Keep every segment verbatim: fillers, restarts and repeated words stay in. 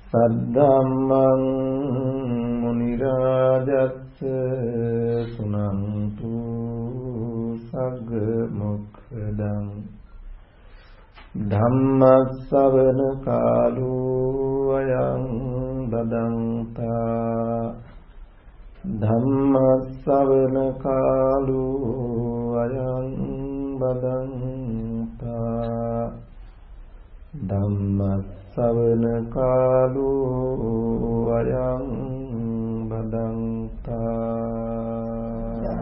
සද්ධම්මං මුනි රාජස්ස සුනන්තු සග්ග මොක්ඛදං ධම්ම ශ්‍රවණ කාලෝ අයං බදන්තා ධම්ම ශ්‍රවණ කාලෝ අයං බදන්තා ධම්ම ශ්‍රවණ කාලෝ අයං බදන්තා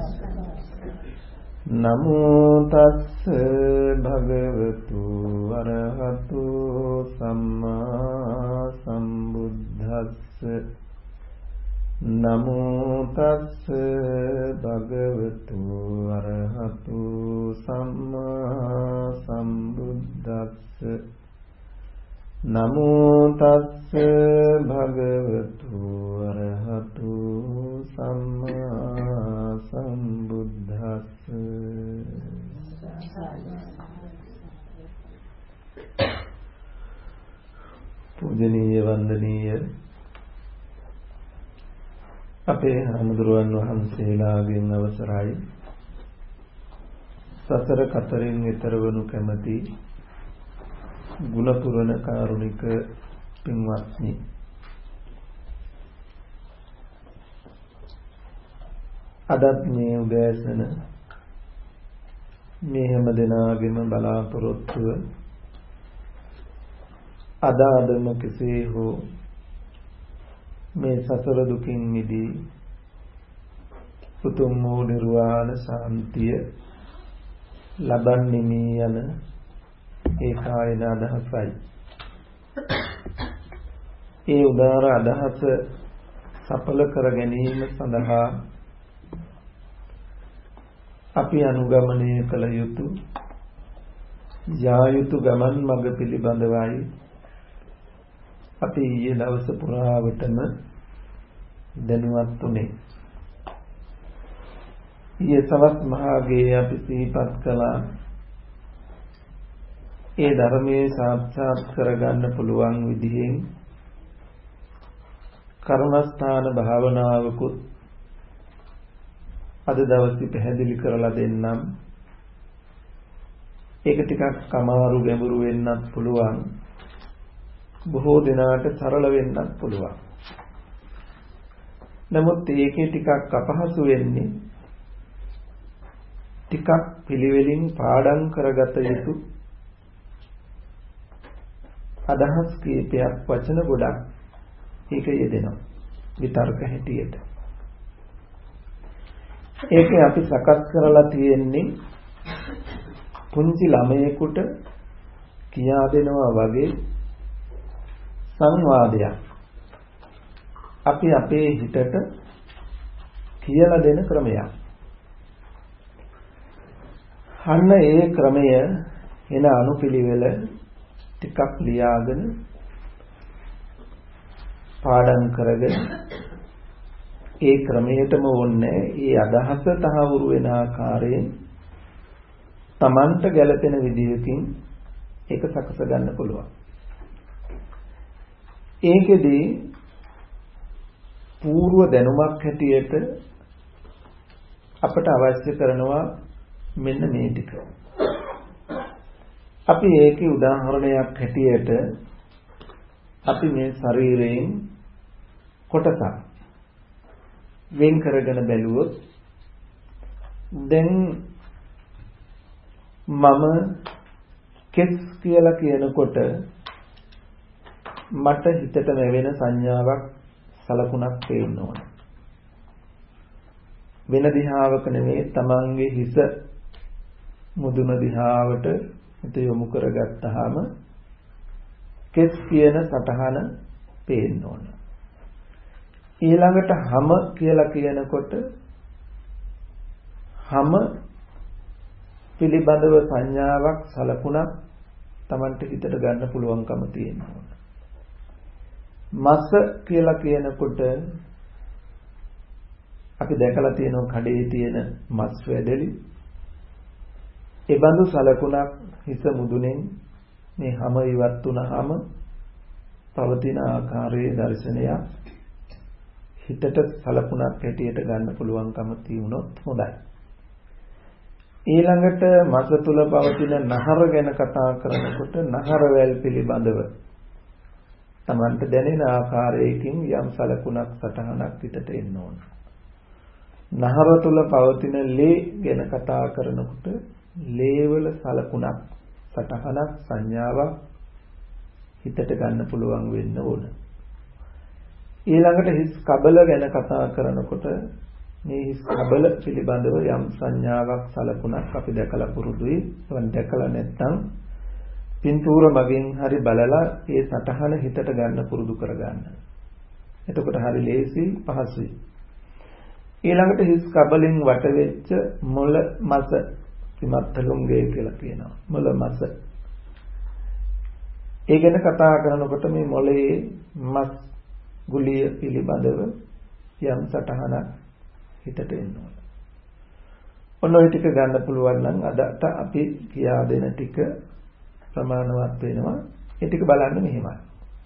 නමෝ තස්ස භගවතු අරහතු සම්මා සම්බුද්දස්ස නමෝ තස්ස භගවතු අරහතු සම්මා සම්බුද්දස්ස නමෝ තස්ස භගවතු අරහතු සම්මා සම්බුද්දස්ස පූජනීය වන්දනීය අපේ හාමුදුරුවන් වහන්සේලාගෙන් අවසරයි සතර කතරින් ඈතර වනු කැමැති ගුණ පුරණ කාරුණික පින්වත්නි, අදත් මේ උදෑසන මේ හැම දෙනාගේම බලාපොරොත්තුව අද අදම කෙසේ හෝ මේ සසර දුකින් මිදී උතුම් වූ නිර්වාණ ශාන්තිය ලබන්නේ යන ඒකායන අදහසයි. ඒ උදාර අදහස සඵල කර ගැනීම සඳහා අපි අනුගමනය කළ යුතු යා යුතු ගමන් මඟ පිළිබඳවයි අපි ඊයේ දවස පුරාවටම දැනුවත් වුණේ. ඊයේ සවස් මහාගේ අපි සිහිපත් කළා ඒ ධර්මයේ සාක්ෂාත් කරගන්න පුළුවන් විදිහෙන් කර්මස්ථාන භාවනාවකුත් අද දවසේ පැහැදිලි කරලා දෙන්නම්. ඒක ටිකක් අමාරු ගැඹුරු වෙන්නත් පුළුවන්, බොහෝ දෙනාට සරල වෙන්නත් පුළුවන්. නමුත් ඒකේ ටිකක් අපහසු වෙන්නේ ටිකක් පිළිවෙලින් පාඩම් කරගත යුතු අදහස් කීපයක් වචන ගොඩක් ඒක යෙදෙනවා විතර්ක හැටියට. ඒකේ අපි සකස් කරලා තියෙන්නේ පුංචි ළමයෙකුට කියා දෙනවා වගේ සංවාදයක්. අපි අපේ හිතට කියලා දෙන ක්‍රමයක්. අන්න ඒ ක්‍රමය එන අනුපිළිවෙල ටිකක් ලියාගෙන පාඩම් කරගෙන ඒ ක්‍රමයටම ඕනේ ඒ අදහස තහවුරු වෙන ආකාරයෙන් Tamanට ගැළපෙන විදිහකින් ඒක සකස ගන්න පුළුවන්. ඒකෙදී పూర్ව දැනුමක් හැටියට අපට අවශ්‍ය කරනවා මෙන්න මේ ටික. අපි ඒකේ උදාහරණයක් හැටියට අපි මේ ශරීරයෙන් කොටසක් වෙන් කරගෙන බැලුවොත් දැන් මම කෙස් කියලා කියනකොට මට හිතට ලැබෙන සංඥාවක් සලකුණක් පේන්න ඕන. වෙන දිහාවක නෙමෙයි, තමන්ගේ හිස මුදුන දිහාවට හිත යොමු කරගත්තාම කෙස් කියන සටහන පේන්න ඕන. ඊළඟට හම කියලා කියනකොට හම පිළිබඳව සංඥාවක් සලකුණක් තමන්ට හිතට ගන්න පුළුවන්කම තියෙනවා. මස් කියලා කියනකොට අපි දැකලා තියෙනවා කඩේ තියෙන මස් වැදලි. ඒ බඳු සලකුණක් හිස මුදුනෙන් මේ හැම ඉවත් වුණාම පවතින ආකාරයේ දර්ශනය හිතට සලකුණක් හැටියට ගන්න පුළුවන්කම තියුණොත් හොඳයි. ඊළඟට මස තුල පවතින නහර ගැන කතා කරනකොට නහරවැල් පිළිබඳව තමන්ට දැනෙන ආකාරයකින් යම් සලකුණක් සටහනක් හිතට එන්න ඕන. නහර තුල පවතින ලේ ගැන කතා කරනකොට ලේවල සලකුණක් සටහනක් සංඥාවක් හිතට ගන්න පුළුවන් වෙන්න ඕන. ඊළඟට හිස් කබල ගැන කතා කරනකොට මේ හිස් කබල පිළිබඳව යම් සංඥාවක් සලකුණක් අපි දැකලා පුරුදුයි. ඒවන් දැකලා නැත්නම් පින්තූර මගින් හරි බලලා ඒ සටහන හිතට ගන්න පුරුදු කරගන්න. එතකොට හරි ලේසි පහසුයි. ඊළඟට හිස් කබලෙන් වට වෙච්ච මොළ මස විමත්තලුංගේ කියලා කියනවා. මොළ මස. ඒ ගැන කතා කරනකොට මේ මොළයේ මස් ගුලිය පිළිබඳව යම් සටහනක් හිතට එන්න ඕන. ඔන්න ඔය ටික ගන්න පුළුවන් නම් අදට අපි කියා දෙන ටික ප්‍රමාණවත් වෙනවා. ඒ ටික බලන්න මෙහෙමයි.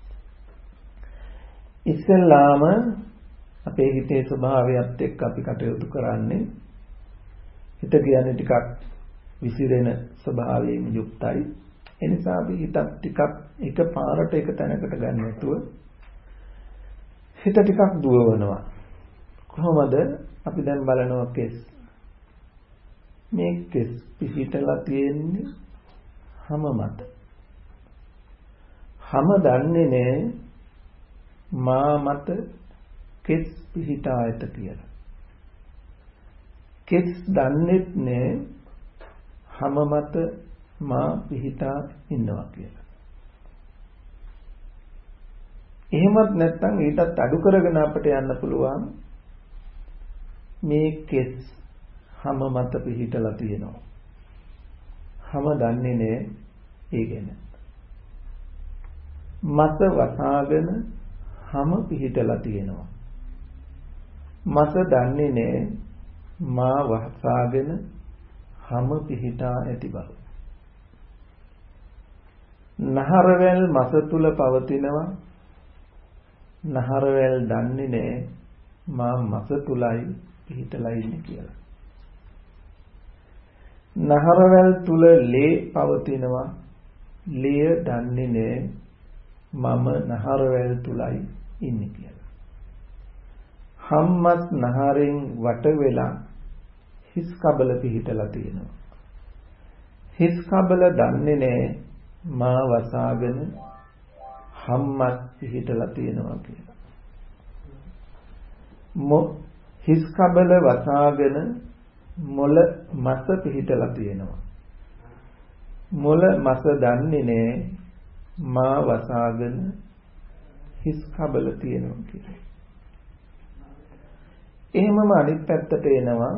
ඉස්සෙල්ලාම අපේ හිතේ ස්වභාවයත් එක්ක අපි කටයුතු කරන්නේ හිත කියන්නේ ටිකක් විසිරෙන ස්වභාවයෙන් යුක්තයි. ඒ නිසා අපි හිතත් ටිකක් එක පාරට එක තැනකට ගන්න නැතුව හිත ටිකක් දුවවනවා. කොහොමද? අපි දැන් බලනවා කෙස්. මේ කෙස් පිහිටලා තියෙන්නේ හැම මත. හැම දන්නේ නෑ මා මත කෙස් පිහිටා ඇත කියලා. කෙස් දන්නේත් නෑ හැම මත මා පිහිටා ඉන්නවා කියලා. එහෙමත් නැත්නම් ඊටත් අඩු කරගෙන අපිට යන්න පුළුවන් මේ කෙස් හැම මත පිහිටලා තියෙනවා. හැම දන්නේ නෑ ඒ ගැන. මත වසාගෙන හැම පිහිටලා තියෙනවා. මත දන්නේ නෑ මා වසාගෙන හැම පිහිටා ඇති බව. නහරවැල් මස තුල පවතිනවා. නහරවැල් දන්නේ නෑ මා මස තුලයි පිහිටලා ඉන්නේ කියලා. නහරවැල් තුල ලේ පවතිනවා. ලේ දන්නේ නෑ මම නහරවැල් තුලයි ඉන්නේ කියලා. හම්මත් නහරෙන් වට වෙලා හිස් කබල පිහිටලා තියෙනවා. හිස් කබල දන්නේ නෑ මා වසාගෙන හම්මත් පිහිටලා තියෙනවා කියලා. මො හිස් කබල වසාගෙන මොළ මස පිහිටලා තියෙනවා. මොළ මස දන්නේ නෑ මා වසාගෙන හිස් කබල තියෙනවා කියලා. එහෙමම අනිත් පැත්තට එනවා.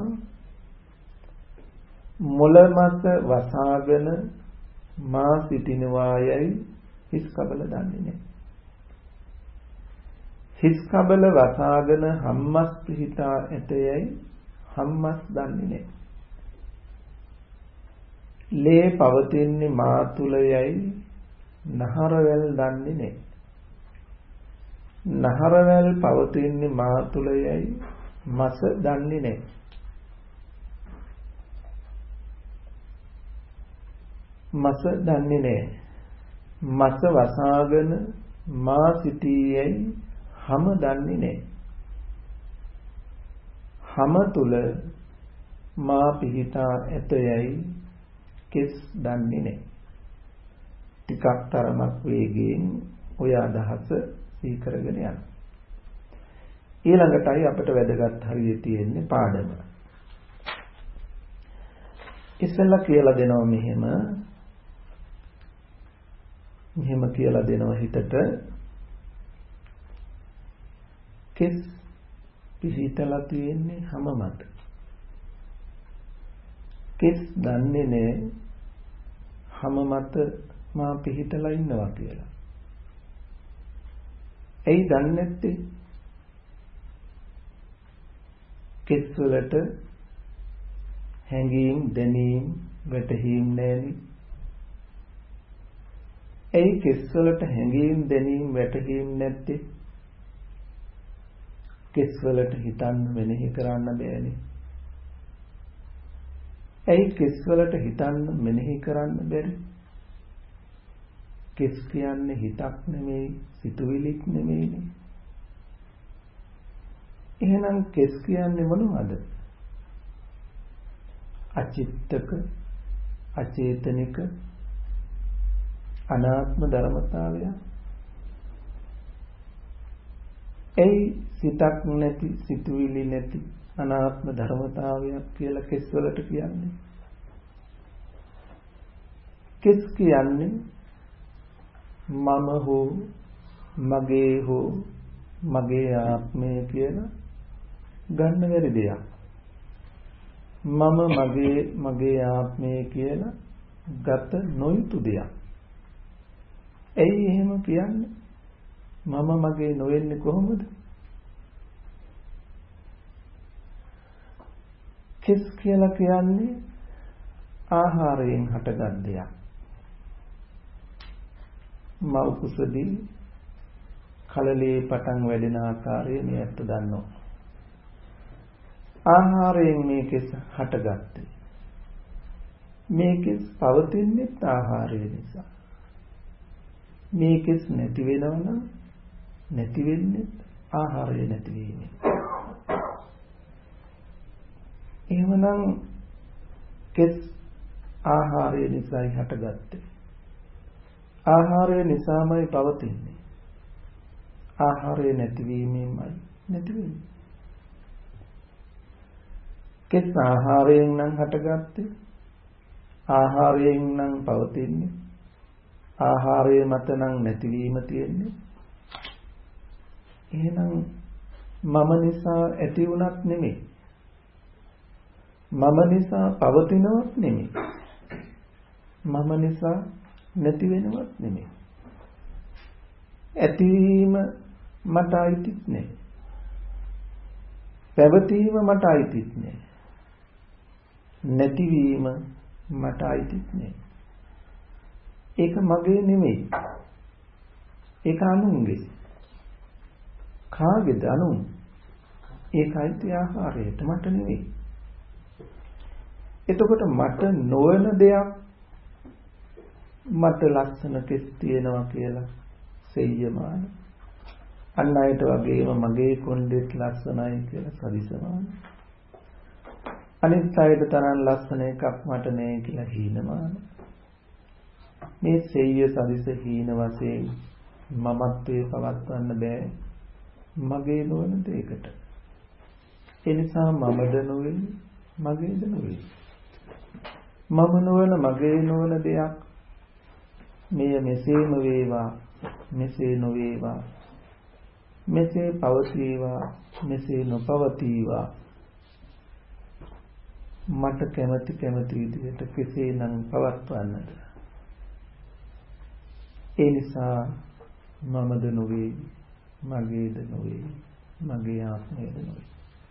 මොළ මස වසාගෙන මා සිටිනවායයි හිස් කබල දන්නේ නෑ. හිස් කබල වසාගෙන හම්මස් පිහිටා ඇතයයි හම්මස් දන්නේ නෑ. ලේ පවතින්නේ මා තුලයයි නහරවැල් දන්නේ නෑ. නහරවැල් පවතින්නේ මා තුලයයි මස දන්නේ නෑ. මස දන්නේ නෑ. මස වසාගෙන මා සිටීයයි හැම දන්නේ නෑ. හැම තුල මා පිහිටා ඇතයයි කෙස් දන්නේ නෑ. ටිකක් තරමක් වේගයෙන් ඔය අදහස සිහි කරගෙන යන්න. ඊළඟටයි අපිට වැදගත් හරිය තියෙන්නේ පාඩම. ඉස්සෙල්ලා කියලා දෙනවා මෙහෙම මෙහෙම කියලා දෙනවා හිතට කෙස් පිහිටලා තියෙන්නේ හැම මත. කෙස් දන්නේ නෑ හැම මත මා පිහිටලා ඉන්නවා කියලා. ඇයි දන්නේ නැත්තේ? කෙස් වලට හැඟීම් දැනීම් වැටහීම් නැති. ඒ කෙස් වලට හැඟීම් දැනීම් වැටහීම් නැත්තේ? කෙස් වලට හිතන්න මෙනෙහි කරන්න බෑනේ. ඒ කෙස් වලට හිතන්න මෙනෙහි කරන්න බැරි? කෙස් කියන්නේ හිතක් නෙමෙයි, සිතුවිලික් නෙමෙයිනේ. එහෙනම් කෙස් කියන්නේ මොනවද? අචිත්තක, අචේතනික, අනාත්ම ධර්මතාවය. ඒ සිතක් නැති, සිතුවිලි නැති අනාත්ම ධර්මතාවයක් කියලා කෙස් වලට කියන්නේ. කෙස් කියන්නේ මම හෝ මගේ හෝ මගේ ආත්මය කියලා ගන්න බැරි දෙයක්. මම මගේ මගේ ආත්මය කියලා ගත නොයුතු දෙයක්. ඇයි එහෙම කියන්නේ? මම මගේ නොවෙන්නේ කොහොමද? කෙස් කියලා කියන්නේ ආහාරයෙන් හටගත් දෙයක්. මව් කුසදී කලලේ පටන් වැඩෙන ආකාරය මේ ඇත්ත දන්නවා. ආහාරයෙන් මේ කෙස් හටගත්තේ. මේ කෙස් පවතින්නේ ආහාරය නිසා. මේ කෙස් නැති වෙනවනම් නැති වෙන්නේ ආහාරය නැති වීමෙන්. එහෙමනම් කෙස් ආහාරය නිසායි හටගත්තේ. ආහාරය නිසාමයි පවතින්නේ. ආහාරය නැතිවීමෙන්මයි නැති වෙන්නේ. කෙස් ආහාරයෙන් නම් හටගත්තේ. ආහාරයෙන් නම් පවතින්නේ. ආහාරය මත නම් නැතිවීම තියෙන්නේ. එහෙනම් මම නිසා ඇති වුණත් නෙමෙයි. මම නිසා පවතිනවත් නෙමෙයි. මම නිසා නැති වෙනවත් නෙමෙයි. ඇතිවීම මට අයිතිත් නෑ. පැවතීම මට අයිතිත් නෑ. නැතිවීම මට අයිතිත් නෑ. ඒක මගේ නෙමෙයි. ඒක අනුන්ගේ. කාගේද? අනුන්. ඒකයි ආහාරයට, මට නෙමෙයි. එතකොට මට නොවන දෙයක් මට ලස්සන කෙස් තියෙනවා කියලා සෙය්‍යමාන. අන් අයට වගේම මගේ කොණ්ඩෙත් ලස්සනයි කියලා සදිසමාන. අනිත් අයට තරම් ලස්සන එකක් මට නෑ කියලා හීනමාන. මේ සෙය්‍ය සදිස හීන වශයෙන් මමත්වයේ පවත්වන්න බෑ මගේ නොවන දෙයකට. ඒ නිසා මමද නොවේ මගේද නොවේ. මම නොවන මගේ නොවන දෙයක් මෙය මෙසේම වේවා මෙසේ නොවේවා මෙසේ පවතිවා මෙසේ නොපවතිවා මට කැමැති කැමැති විදිහට කෙසේනම් පවත්වන්නද. ඒ නිසා මමද නොවේ මගේද නොවේ මගේ ආත්මයද නොවේ.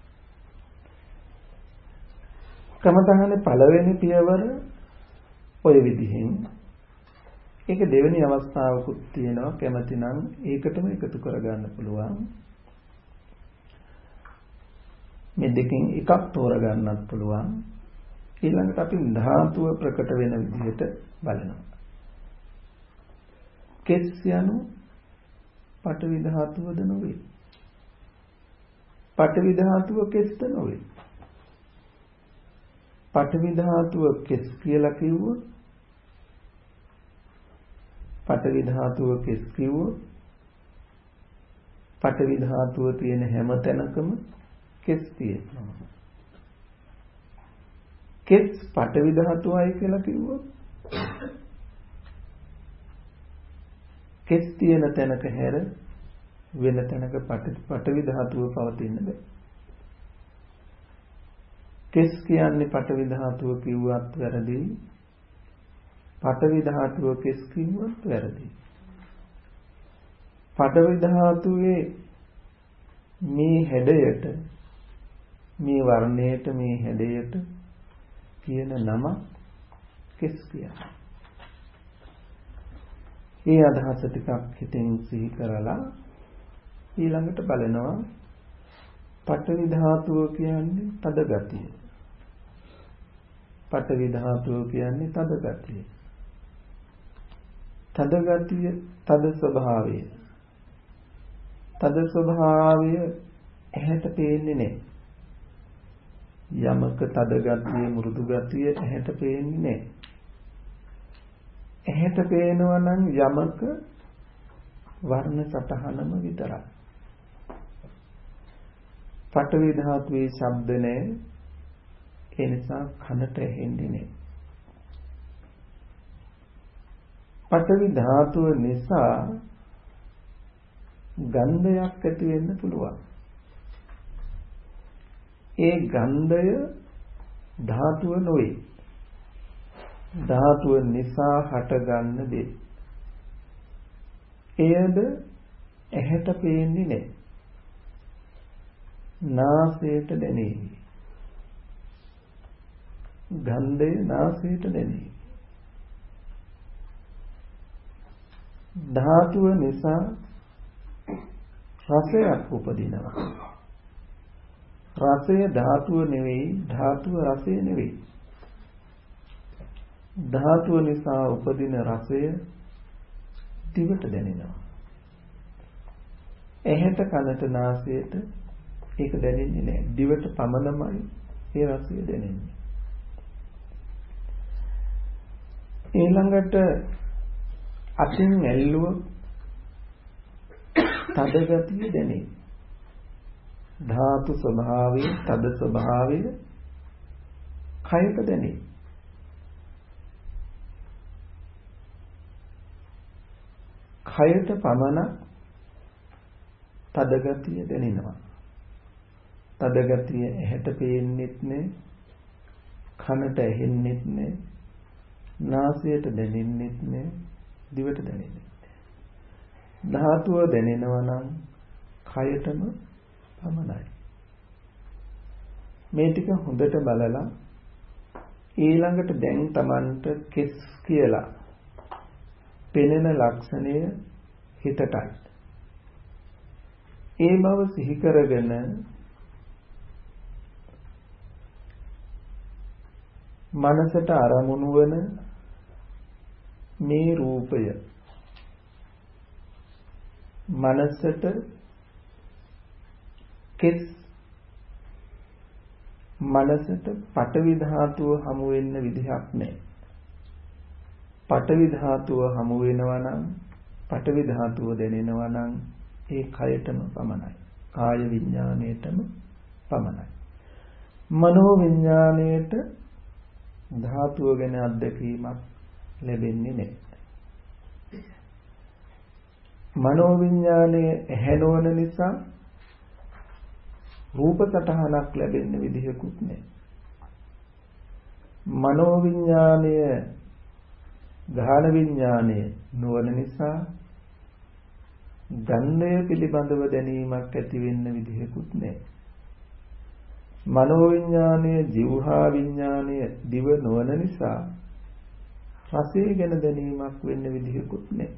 කමතහනේ පළවෙනි පියවර ඔය විදිහෙන්. ඒක දෙවෙනි අවස්ථාවකුත් තියෙනවා. කැමති නම් ඒකටම එකතු කරගන්න පුළුවන්. මේ දෙකෙන් එකක් තෝරගන්නත් පුළුවන්. ඊළඟට අපි ධාතුව ප්‍රකට වෙන විදිහට බලනවා. කෙස් යනු පඨවි ධාතුවද නොවේ. පඨවි ධාතුව කෙස්ද නොවේ. පඨවි ධාතුව කෙස් කියලා කිව්වොත් පඨවි ධාතුව කෙස් කිව්වොත් පඨවි ධාතුව තියෙන හැම තැනකම කෙස් තියෙනවා. කෙස් පඨවි ධාතුවයි කියලා කිව්වොත් කෙස් තියෙන තැනක හැර වෙන තැනක පඨවි ධාතුව පවතින්න බෑ. කෙස් කියන්නේ පඨවි ධාතුව කිව්වත් වැරදි. පඨවි ධාතුව කෙස් කිව්වත් වැරදි. පඨවි ධාතුවේ මේ හැඩයට මේ වර්ණයට මේ හැඩයට කියන නම කෙස් කියන්නේ. ඒ අදහස ටිකක් හිතෙන් සිහි කරලා ඊළඟට බලනවා පඨවි ධාතුව කියන්නේ තද ගතිය. පඨවි ධාතුව කියන්නේ තද ගතිය. තද ගතිය, තද ස්වභාවය. තද ස්වභාවය ඇහැට පේන්නේ නැහැ. යමක තද ගතිය, මෘදු ගතිය ඇහැට පේන්නේ නැහැ. ඇහැට පේනවා නම් යමක වර්ණ සටහනම විතරයි. පඨවි ධාතුවේ ශබ්ද නැහැ. ඒ නිසා කනට ඇහෙන්නේ නැහැ. පඨවි ධාතුව නිසා ගන්ධයක් ඇති වෙන්න පුළුවන්. ඒ ගන්ධය ධාතුව නොවේ. ධාතුව නිසා හටගන්න දේ. එයද ඇහැට පේන්නේ නැහැ. නාසයට දැනෙන්නේ. ගන්ධය නාසයට දැනෙන්නේ. ධාතුව නිසා රසයක් උපදිනවා. රසය ධාතුව නෙවෙයි, ධාතුව රසය නෙවෙයි. ධාතුව නිසා උපදින රසය දිවට දැනෙනවා. ඇහැට කනට නාසයට ඒක දැනෙන්නේ නැහැ. දිවට පමණමයි ඒ රසය දැනෙන්නේ. ඊළඟට අතින් ඇල්ලුව තද ගතිය දැනේ. ධාතු ස්වභාවය, තද ස්වභාවය කයට දැනේ. කයට පමණ තද ගතිය දැනෙනවා. තද ගතිය ඇහැට පේන්නෙත් නෑ, කනට ඇහෙන්නෙත් නෑ, නාසයට දැනෙන්නෙත් නෑ, දිවට දැනෙන්නෙත් නෑ. ධාතුව දැනෙනවා නම් කයටම පමණයි. මේ ටික හොඳට බලලා ඊළඟට දැන් Tamanට කෙස් කියලා පෙනෙන ලක්ෂණය හිතටයි. ඒ බව සිහි කරගෙන මනසට අරමුණු වන මේ රූපය මනසට කෙස් මනසට පඨවි ධාතුව හමු වෙන්න විදිහක් නැහැ. පඨවි ධාතුව හමු වෙනවා නම් පඨවි ධාතුව දැනෙනවා නම් ඒ කයටම පමණයි. කාය විඥාණයටම පමණයි. මනෝ විඥාණයට ධාතුව ගැන අත්දැකීමක් ලැබෙන්නේ නැහැ. මනෝ විඥාණය ඇහැනවන නිසා රූප සටහනක් ලැබෙන්න විදිහකුත් නැහැ. මනෝ විඥාණය ගාහන විඥාණය නොවන නිසා ගන්ධය පිළිබඳව දැනීමක් ඇති වෙන්න විදිහකුත් නැහැ. මනෝ විඥාණය જીවහා විඥාණය දිව නොවන නිසා රසය ගැන දැනීමක් වෙන්න විදිහකුත් නැහැ.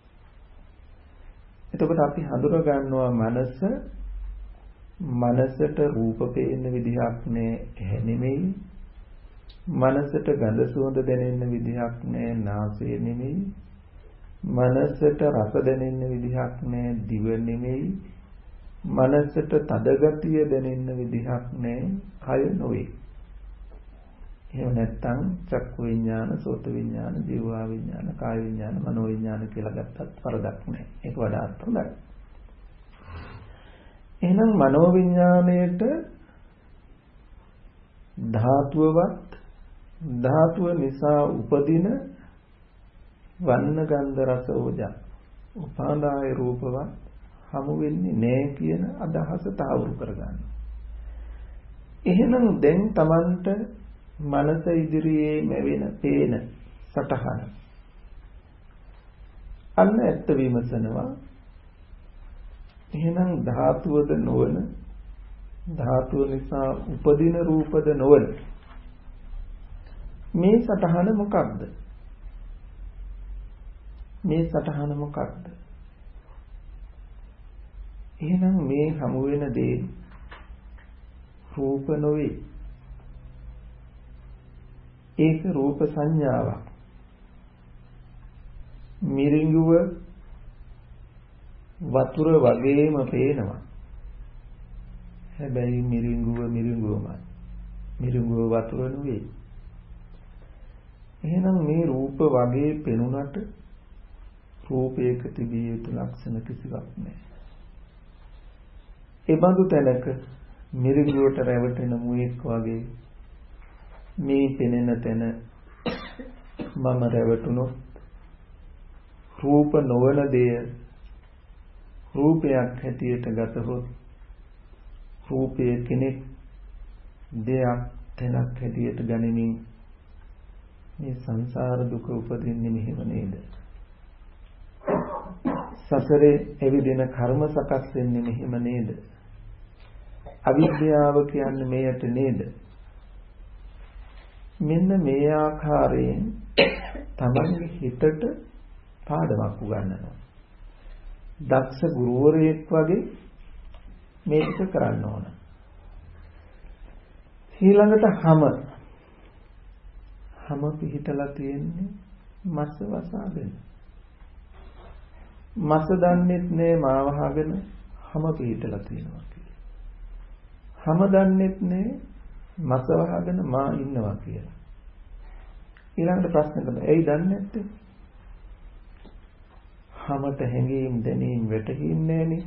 එතකොට අපි හඳුනා ගන්නවා මනස මනසට රූප පේන්න විදිහක් නැහැ නෙමෙයි. මනසට ගඳ සුවඳ දැනෙන්න විදිහක් නැහැ නාසය නෙමෙයි. මනසට රස දැනෙන්න විදිහක් නැහැ දිව නෙමෙයි. මනසට තද ගතිය දැනෙන්න විදිහක් නැහැ කය නොවේ. එහෙම නැත්නම් චක්කු විඥාන, සෝත විඥාන, ජීවා විඥාන, කාය විඥාන, මනෝ විඥාන කියලා ගත්තත් වරදක් නැහැ. ඒක වඩාත් හොඳයි. එහෙනම් මනෝ විඥාණයට ධාතුවවත් ධාතුව නිසා උපදින වන්න ගන්ධ රස ඕජා උපාදාය රූපවත් හමු වෙන්නේ නැහැ කියන අදහස තහවුරු කරගන්න. එහෙනම් දැන් Tamanට මනස ඉදිරියේ මැවෙන පේන සටහන අන්න ඇත්ත විමසනවා. එහෙනම් ධාතුවද නොවන ධාතුව නිසා උපදින රූපද නොවන මේ සටහන මොකක්ද? මේ සටහන මොකක්ද? එහෙනම් මේ හමු වෙන දේ රූප නොවේ. ඒක රූප සංඥාවක්. මිරිඟුව වතුර වගේම පේනවා. හැබැයි මිරිඟුව මිරිඟුවමයි. මිරිඟුව වතුර නෙවෙයි. එහෙනම් මේ රූප වගේ පෙනුනට රූපයක තිබිය යුතු ලක්ෂණ කිසිවක් නැහැ. ඒ බඳු තැනක මිරිඟුවට රැවටෙන මුවෙක් වගේ මේ පෙනෙන තැන මම රැවටුණොත් රූප නොවන දෙය රූපයක් හැටියට ගතහොත් රූපය කෙනෙක් දෙයක් තැනක් හැටියට ගනිමින් මේ සංසාර දුක උපදින්නේ මෙහෙම නේද? සසරේ එවිදින කර්ම සකස් වෙන්නේ මෙහෙම නේද? අවිද්‍යාව කියන්නේ මේකට නේද? මෙන්න මේ ආකාරයෙන් තමන්ගේ හිතට පාඩමක් උගන්වනවා. දක්ෂ ගුරුවරයෙක් වගේ මේක කරන්න ඕන. ඊළඟට හැම හැම පිහිටලා තියෙන්නේ මස වසාගෙන. මස දන්නෙත් නෑ මාව වහගෙන හැම පිහිටලා තියෙනවා කියලා. හැම දන්නෙත් නෑ මස වහගෙන මා ඉන්නවා කියලා. ඊළඟට ප්‍රශ්න කරනවා. ඇයි දන්නේ නැත්තේ? හැමත හැංගීම් දැනීම් වැටහීම් නෑනේ.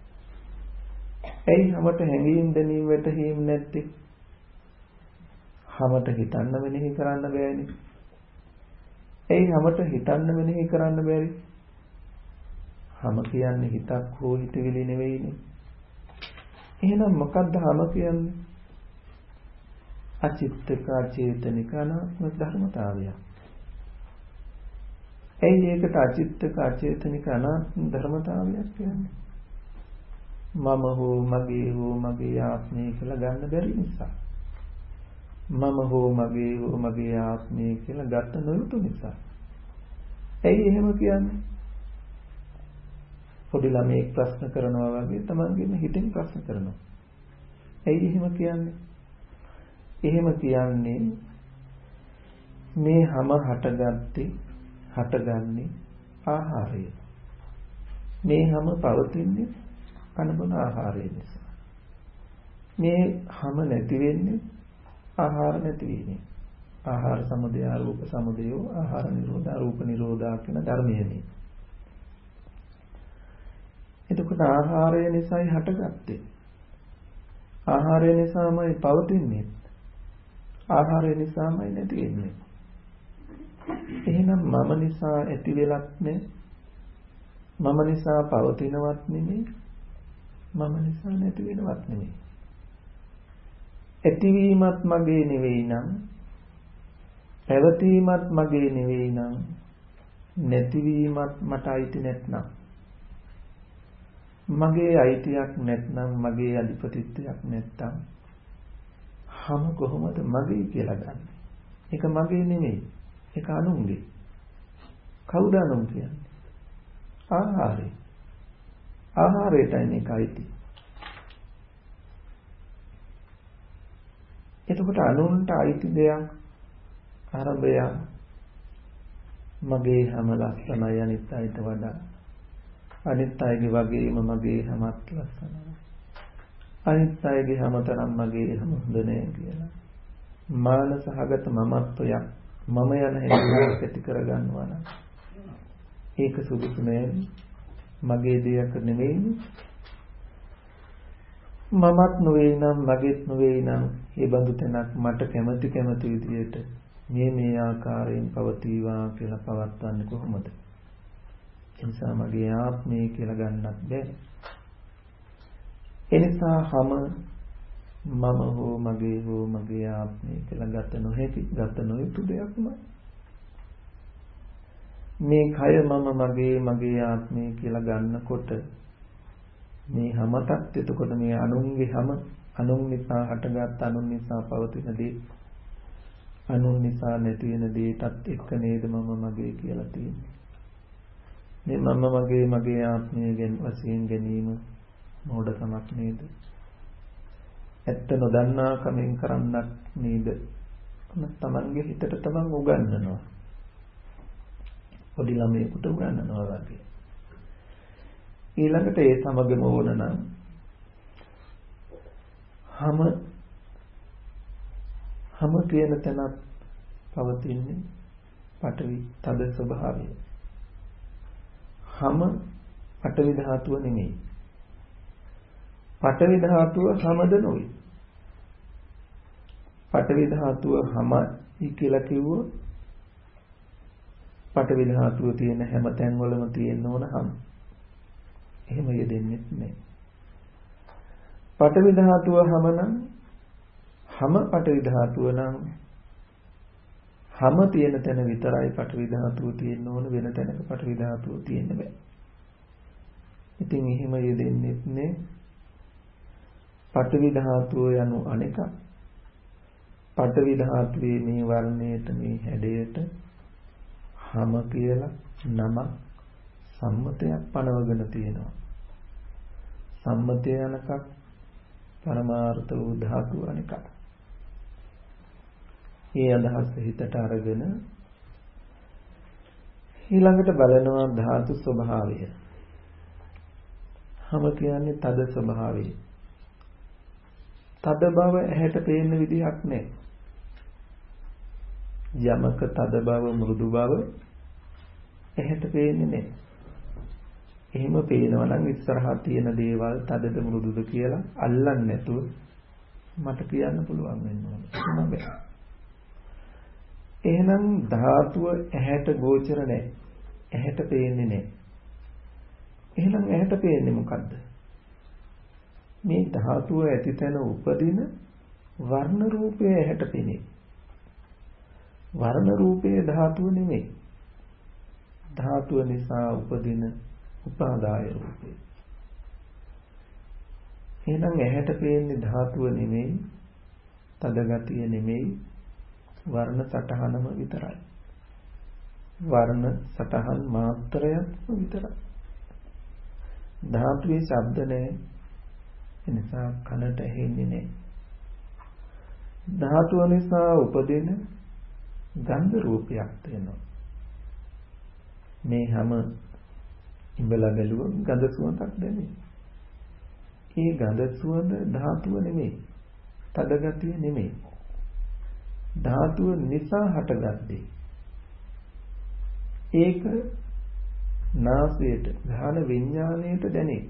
ඇයි හැමත හැංගීම් දැනීම් වැටහීම් නැත්තේ? හැමත හිතන්න මෙනෙහි කරන්න බෑනේ. ඇයි හැමත හිතන්න මෙනෙහි කරන්න බැරි? හැම කියන්නේ හිතක් හෝ හිතවිලි නෙවෙයිනේ. එහෙනම් මොකක්ද හැම කියන්නේ? අචිත්තක අචේතනික අනාත්ම ධර්මතාවය. එයි ඒකට අචිත්තක අචේතනික අනාත්ම ධර්මතාවයක් කියන්නේ. මම හෝ මගේ හෝ මගේ ආත්මය කියලා ගන්න බැරි නිසා. මම හෝ මගේ හෝ මගේ ආත්මය කියලා ගත නොයුතු නිසා. එයි එහෙම කියන්නේ? පොඩි ළමයෙක් ප්‍රශ්න කරනවා වගේ තමන්ගේම හිතෙන් ප්‍රශ්න කරනවා. එයි එහෙම කියන්නේ? එහෙම කියන්නේ මේ හැම හටගත්තේ හටගන්නේ ආහාරය. මේ හැම පවතින්නේ කනබන ආහාරය නිසා. මේ හැම නැති වෙන්නේ ආහාර නැති වීමෙන්. ආහාර සමුදය රූප සමුදය ආහාර නිරෝධ රූප නිරෝධා කියන ධර්මයනේ. එතකොට ආහාරය නිසායි හටගත්තේ. ආහාරය නිසාමයි පවතින්නේ. ආහාරය නිසාමයි නැති වෙන්නේ. එහෙනම් මම නිසා ඇති වෙලක් නැහැ. මම නිසා පවතිනවත් නෙමෙයි. මම නිසා නැති වෙනවත් නෙමෙයි. ඇතිවීමත් මගේ නෙවෙයි නම් පැවතීමත් මගේ නෙවෙයි නම් නැතිවීමත් මට අයිති නැත්නම් මගේ අයිතියක් නැත්නම් මගේ අධිපතිත්වයක් නැත්නම් හැම කොහොමද මගේ කියලා ගන්න? ඒක මගේ නෙමෙයි. ඒක අනුන්ගේ. කවුද අනුන් කියන්නේ? ආහාරය. ආහාරයටයි මේක අයිති. එතකොට අනුන්ට අයිති දෙයක් ආරම්භය මගේ හැම ලස්සනයි අනිත් අයට වඩා. අනිත් අයගේ වගේම මගේ හැමත් ලස්සනයි. අනිත් අයගේ හැමතරම් මගේ හැම හොඳ නෑ කියලා. මානසහගත මමත්වයක් මම යන හැඟීමක් ඇති කරගන්නවා නම් ඒක සුදුසු නෑ. මගේ දෙයක් නෙමෙයි. මමත් නොවේ නම් මගේත් නොවේ නම් ඒ බඳු තැනක් මට කැමති කැමති විදියට මේ මේ ආකාරයෙන් පවතිවා කියලා පවත්වන්නේ කොහොමද? ඒ නිසා මගේ ආත්මය කියලා ගන්නත් බැහැ. ඒ නිසා හැම මම හෝ මගේ හෝ මගේ ආත්මය කියලා ගත නොහැකි ගත නොයුතු දෙයක්මයි. මේ කය මම මගේ මගේ ආත්මය කියලා ගන්නකොට මේ හැමතත් එතකොට මේ අනුන්ගේ හැම අනුන් නිසා හටගත් අනුන් නිසා පවතින දේ අනුන් නිසා නැති වෙන දේටත් එක්ක නේද මම මගේ කියලා තියෙන්නේ. මේ මම මගේ මගේ ආත්මය ගැන වශයෙන් ගැනීම මෝඩකමක් නේද? ඇත්ත නොදන්නා කමෙන් කරන්නක් නේද? තමන්ගේ හිතට තමන් උගන්වනවා. පොඩි ළමයෙකුට උගන්වනවා වගේ. ඊළඟට ඒ සමගම ඕන නම් හැම හැම කියන තැනත් පවතින්නේ පඨවි තද ස්වභාවය. හැම පඨවි ධාතුව නෙමෙයි. පඨවි ධාතුව හැමද නොවේ. පඨවි ධාතුව හැමයි කියලා කිව්වොත් පඨවි ධාතුව තියෙන හැම තැන්වලම තියෙන්න ඕන හැම. එහෙම යෙදෙන්නේ නැහැ. පඨවි ධාතුව හැම නම් හැම පඨවි ධාතුව නම් හැම තියෙන තැන විතරයි පඨවි ධාතුව තියෙන්න ඕන, වෙන තැනක පඨවි ධාතුව තියෙන්න බෑ. ඉතින් එහෙම යෙදෙන්නේ නැහැ. පඨවි ධාතුව යනු අනෙක. පඨවි ධාතුවේ මේ වර්ණයට මේ හැඩයට හැම කියලා නම සම්මතයක් පනවගෙන තියෙනවා. සම්මතය යනකක් පරමාර්ථ වූ ධාතු අනික. මේ අදහස හිතට අරගෙන ඊළඟට බලනවා ධාතු ස්වභාවය. හැම කියන්නේ තද ස්වභාවය. තද බව ඇහැට පේන්න විදිහක් නැහැ. යමක තද බව මෘදු බව ඇහැට පේන්නේ නැහැ. එහෙම පේනවා නම් ඉස්සරහා තියෙන දේවල් තදද මෘදුද කියලා අල්ලන්නේ නැතුව මට කියන්න පුළුවන් වෙන්න ඕනේ. එහෙනම් ධාතුව ඇහැට ගෝචර නැහැ. ඇහැට පේන්නේ නැහැ. එහෙනම් ඇහැට පේන්නේ මොකද්ද? මේ ධාතුව ඇතිතන උපදින වර්ණ රූපය ඇහැට පෙනේ. වර්ණ රූපයේ ධාතුව නෙමෙයි. ධාතුව නිසා උපදින උපාදාය රූපේ. එහෙනම් ඇහැට පේන්නේ ධාතුව නෙමෙයි, තද ගතිය නෙමෙයි, වර්ණ සටහනම විතරයි. වර්ණ සටහන් මාත්‍රයක් විතරයි. ධාතුවේ ශබ්ද නැහැ. ඒ නිසා කනට ඇහෙන්නේ නැහැ. ධාතුව නිසා උපදින ගන්ධ රූපයක් තියෙනවා. මේ හැම ඉඹලා බැලුවොත් ගඳ සුවඳක් දැනේ. ඒ ගඳ සුවඳ ධාතුව නෙමෙයි. තද ගතිය නෙමෙයි. ධාතුව නිසා හටගත්තේ. ඒක නාසයට ගාන විඥාණයට දැනේ.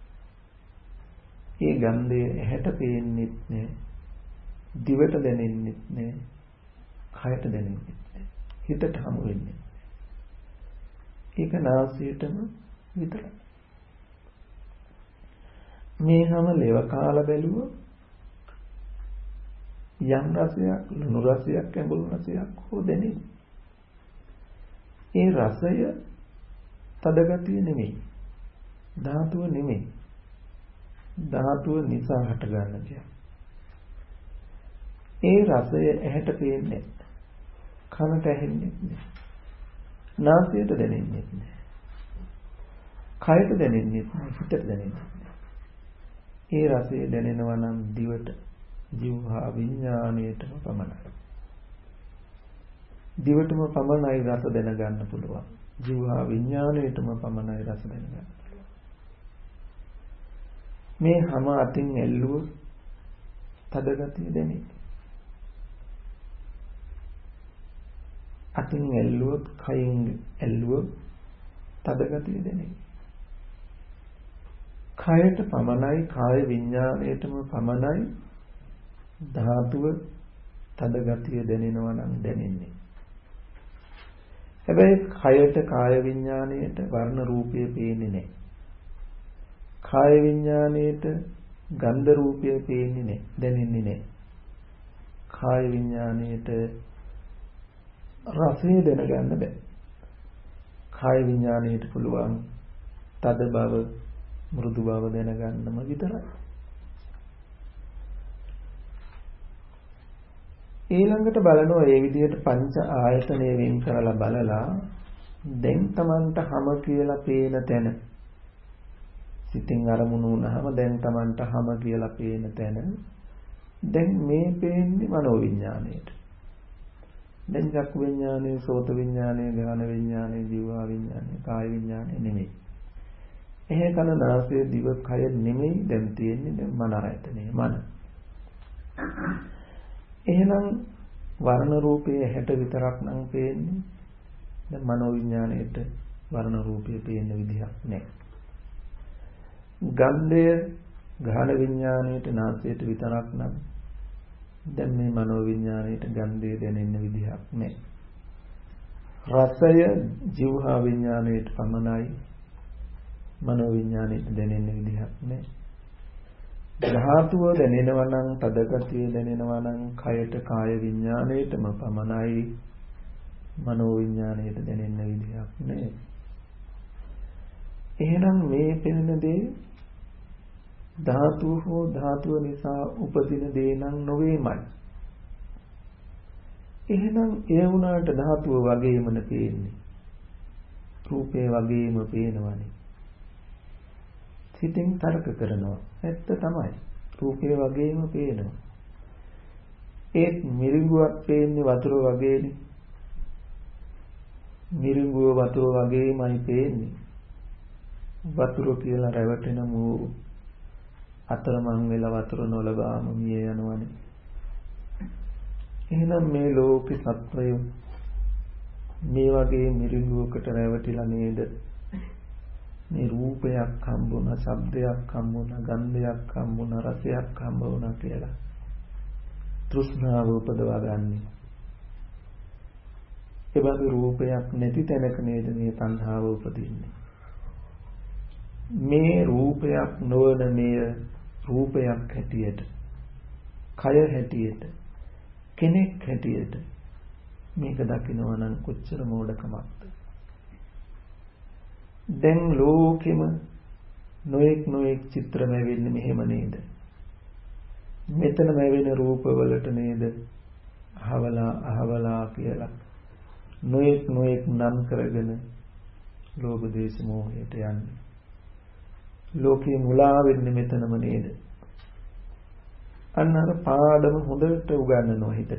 ඒ ගන්ධය ඇහැට පේන්නෙත් නෑ, දිවට දැනෙන්නෙත් නෑ, කයට දැනෙන්නෙත් නෑ, හිතට හමු වෙන්නේ. ඒක නාසයටම විතරයි. මේ හැම ලෙව කාලා බැලුවොත් යම් රසයක්, ලුණු රසයක්, ඇඹුල් රසයක් හෝ දැනේ. ඒ රසය තද ගතිය නෙමෙයි. ධාතුව නෙමෙයි. ධාතුව නිසා හට ගන්න දෙයක්. ඒ රසය ඇහැට පේන්නේ නැහැ. කනට ඇහෙන්නේ නැහැ. නාසයට දැනෙන්නේ නැහැ. කයට දැනෙන්නේ නැහැ. හිතට දැනෙන්නේ නැහැ. ඒ රසය දැනෙනවා නම් දිවට, ජීවහා විඥාණයටම පමණයි. දිවටම පමණයි රස දැනගන්න පුළුවන්. ජීවහා විඥාණයටම පමණයි රස දැනගන්න පුළුවන්. මේ හැම අතින් ඇල්ලුවොත් තද ගතිය දැනේ. අතින් ඇල්ලුවොත්, කයින් ඇල්ලුවොත් තද ගතිය දැනේ. කයට පමණයි, කාය විඥාණයටම පමණයි ධාතුව තද ගතිය දැනෙනවා නම් දැනෙන්නේ. හැබැයි කයට, කාය විඥාණයට වර්ණ රූපය පේන්නේ නැහැ. කාය විඥාණයට ගන්ධ රූපය පේන්නේ නැහැ, දැනෙන්නේ නැහැ. කාය විඥාණයට රසය දැනගන්න බෑ. කාය විඥාණයට පුළුවන් තද බව, මෘදු බව දැනගන්නම විතරයි. ඊළඟට බලනවා මේ විදිහට පංච ආයතනය වෙන් කරලා බලලා දැන් Tamanට හැම කියලා පේන තැන සිතින් අරමුණු වුණාම දැන් Tamanට හැම කියලා පේන තැන දැන් මේ පේන්නේ මනෝ විඥාණයට. දැන් චක්කු විඥානය, සෝත විඥානය, ගාන විඥානය, ජීවා විඥානය, කාය විඥානය නෙමෙයි. එහේ කන නාසය දිව කය නෙමෙයි දැන් තියෙන්නේ දැන් මන ආයතනය මන. එහෙනම් වර්ණ රූපයේ හැට විතරක් නම් පේන්නේ. දැන් මනෝ විඥාණයට වර්ණ රූපයේ පේන විදිහක් නැහැ. ගන්ධය ගාන විඥාණයට නාසයට විතරක් නම් දැන් මේ මනෝ විඥාණයට ගන්ධය දැනෙන්න විදිහක් නැහැ. රසය ජීවහා විඥාණයට පමණයි මනෝ විඥාණයට දැනෙන්න විදිහක් නැහැ. ධාතුව දැනෙනවා නම් තදගතිය දැනෙනවා නම් කයට කාය විඥාණයටම පමණයි මනෝ විඥාණයට දැනෙන්න විදිහක් නැහැ. එහෙනම් මේ පෙනෙන දේ ධාතුව හෝ ධාතුව නිසා උපදින දේ නම් නොවේමයි. එහෙනම් ඒ වුණාට ධාතුව වගේමන පේන්නේ. රූපේ වගේම පේනවනේ. සිතින් තර්ක කරනවා. ඇත්ත තමයි. රූපේ වගේම පේනවා. ඒත් මිරිඟුවක් පේන්නේ වතුර වගේනේ. මිරිඟුව වතුර වගේමයි පේන්නේ. වතුර කියලා රැවටෙන මූ අතරමං වෙලා වතුර නොලබාම මිය යනවනේ. එහෙනම් මේ ලෝකේ සත්වය මේ වගේ මිරිඟුවකට රැවටිලා නේද මේ රූපයක් හම්බුණා, ශබ්දයක් හම්බුණා, ගන්ධයක් හම්බුණා, රසයක් හම්බ වුණා කියලා තෘෂ්ණාව උපදවා ගන්නෙ. ඒ වගේ රූපයක් නැති තැනක නේද මේ තණ්හාව උපදින්නේ. මේ රූපයක් නොවන මේ රූපයක් හැටියට, කය හැටියට, කෙනෙක් හැටියට මේක දකිනවා නම් කොච්චර මෝඩකමක්ද. දැන් ලෝකෙම නොඑක් නොඑක් චිත්‍ර ලැබෙන්නේ මෙහෙම නේද? මෙතන ලැබෙන රූපවලට නේද අහවලා අහවලා කියලා නොඑක් නොඑක් නම් කරගෙන ලෝභ දේශ මොහයට යන්නේ. ලෝකේ මුලා වෙන්නේ මෙතනම නේද? අන්න අර පාඩම හොඳට උගන්වනවා හිතට.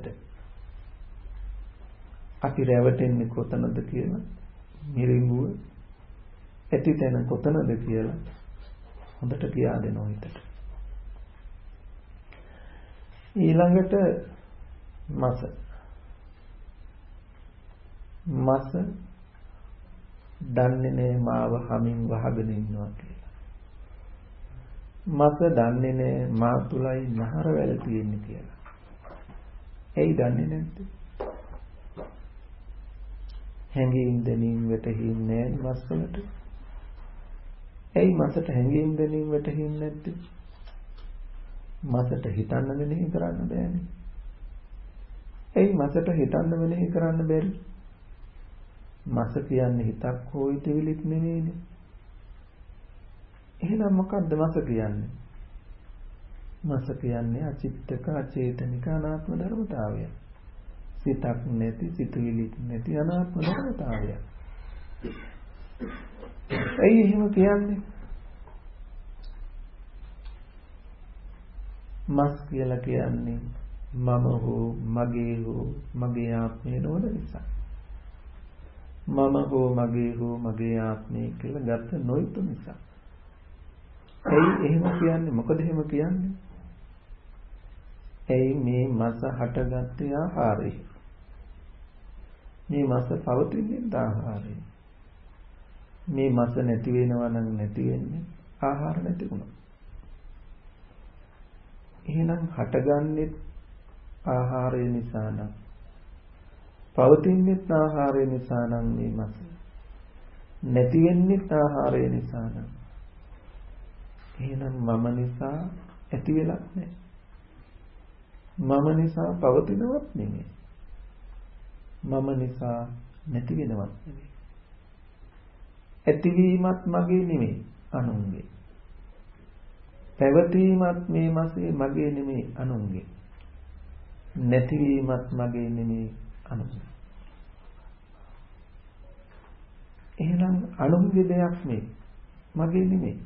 අපි රැවටෙන්නේ කොතනද කියලා, මිරිඟුව ඇති තැන කොතනද කියලා හොඳට කියා දෙනවා හිතට. ඊළඟට මස. මස දන්නේ නෑ මාව හමින් වහගෙන ඉන්නවා කියලා. මස දන්නේ නෑ මා තුලයි නහර වැල් තියෙන්නේ කියලා. ඇයි දන්නේ නැත්තේ? හැංගීම් දැනීම් වැටහින්නේ නෑ මස් වලට. ඇයි මසට හැංගීම් දැනීම් වැටහින්නේ නැත්තේ? මසට හිතන්න මෙනෙහි කරන්න බෑනේ. ඇයි මසට හිතන්න මෙනෙහි කරන්න බැරි? මස කියන්නේ හිතක් හෝ හිතවිලිත් නෙවෙයිනේ. එහෙනම් මොකද්ද මස කියන්නේ? මස කියන්නේ අචිත්තක අචේතනික අනාත්ම ධර්මතාවය. සිතක් නැති, සිතුවිලිත් නැති අනාත්ම ධර්මතාවය. ඇයි එහෙම කියන්නේ? මස් කියලා කියන්නේ මම හෝ මගේ හෝ මගේ ආත්මය නොවන නිසා. මම හෝ මගේ හෝ මගේ ආත්මය කියලා ගත නොයුතු නිසා. ඇයි එහෙම කියන්නේ? මොකද එහෙම කියන්නේ? ඇයි මේ මස හටගත්තේ ආහාරය? මේ මස පවතින්නේ ආහාරය. මේ මස නැති වෙනවා නම් නැති වෙන්නේ ආහාර නැති වුණා. එහෙනම් හටගන්නේ ආහාරය නිසා නම් පවතින්නේ ආහාරය නිසා නම් මේ මස නැති වෙන්නේ ආහාරය නිසා නම් එහෙනම් මම නිසා ඇති වෙලක් නැහැ. මම නිසා පවතිනවත් නෙමෙයි. මම නිසා නැති වෙනවත් නෙමෙයි. ඇතිවීමත් මගේ නෙමෙයි, අනුන්ගේ. පැවතීමත් මේ මාසේ මගේ නෙමෙයි, අනුන්ගේ. නැතිවීමත් මගේ නෙමෙයි, අනුන්ගේ. එහෙනම් අනුන්ගේ දෙයක් නෙමෙයි. මගේ නෙමෙයි.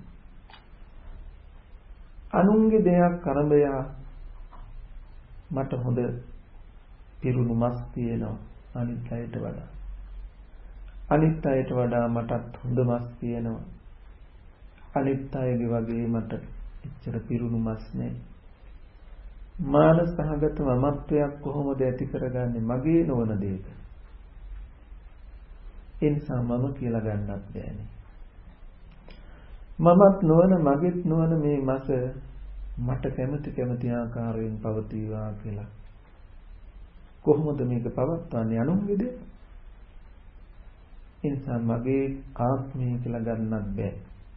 අනුන්ගේ දෙයක් අරඹයා මට හොඳ පිරුණු මස් තියෙනවා අනිත් අයට වඩා. අනිත් අයට වඩා මටත් හොඳ මස් තියෙනවා. අනිත් අයගේ වගේ මට එච්චර පිරුණු මස් නැහැ. මානසහගත මමත්වයක් කොහොමද ඇති කරගන්නේ මගේ නොවන දෙයක? ඒ නිසා මම කියලා ගන්නත් බෑනේ. මමත් නොවන මගෙත් නොවන මේ මස මට කැමති කැමති ආකාරයෙන් පවතිවා කියලා. කොහොමද මේක පවත්වන්නේ අනුන්ගේ දෙයක්? ඒ නිසා මගේ ආත්මය කියලා ගන්නත් බෑ.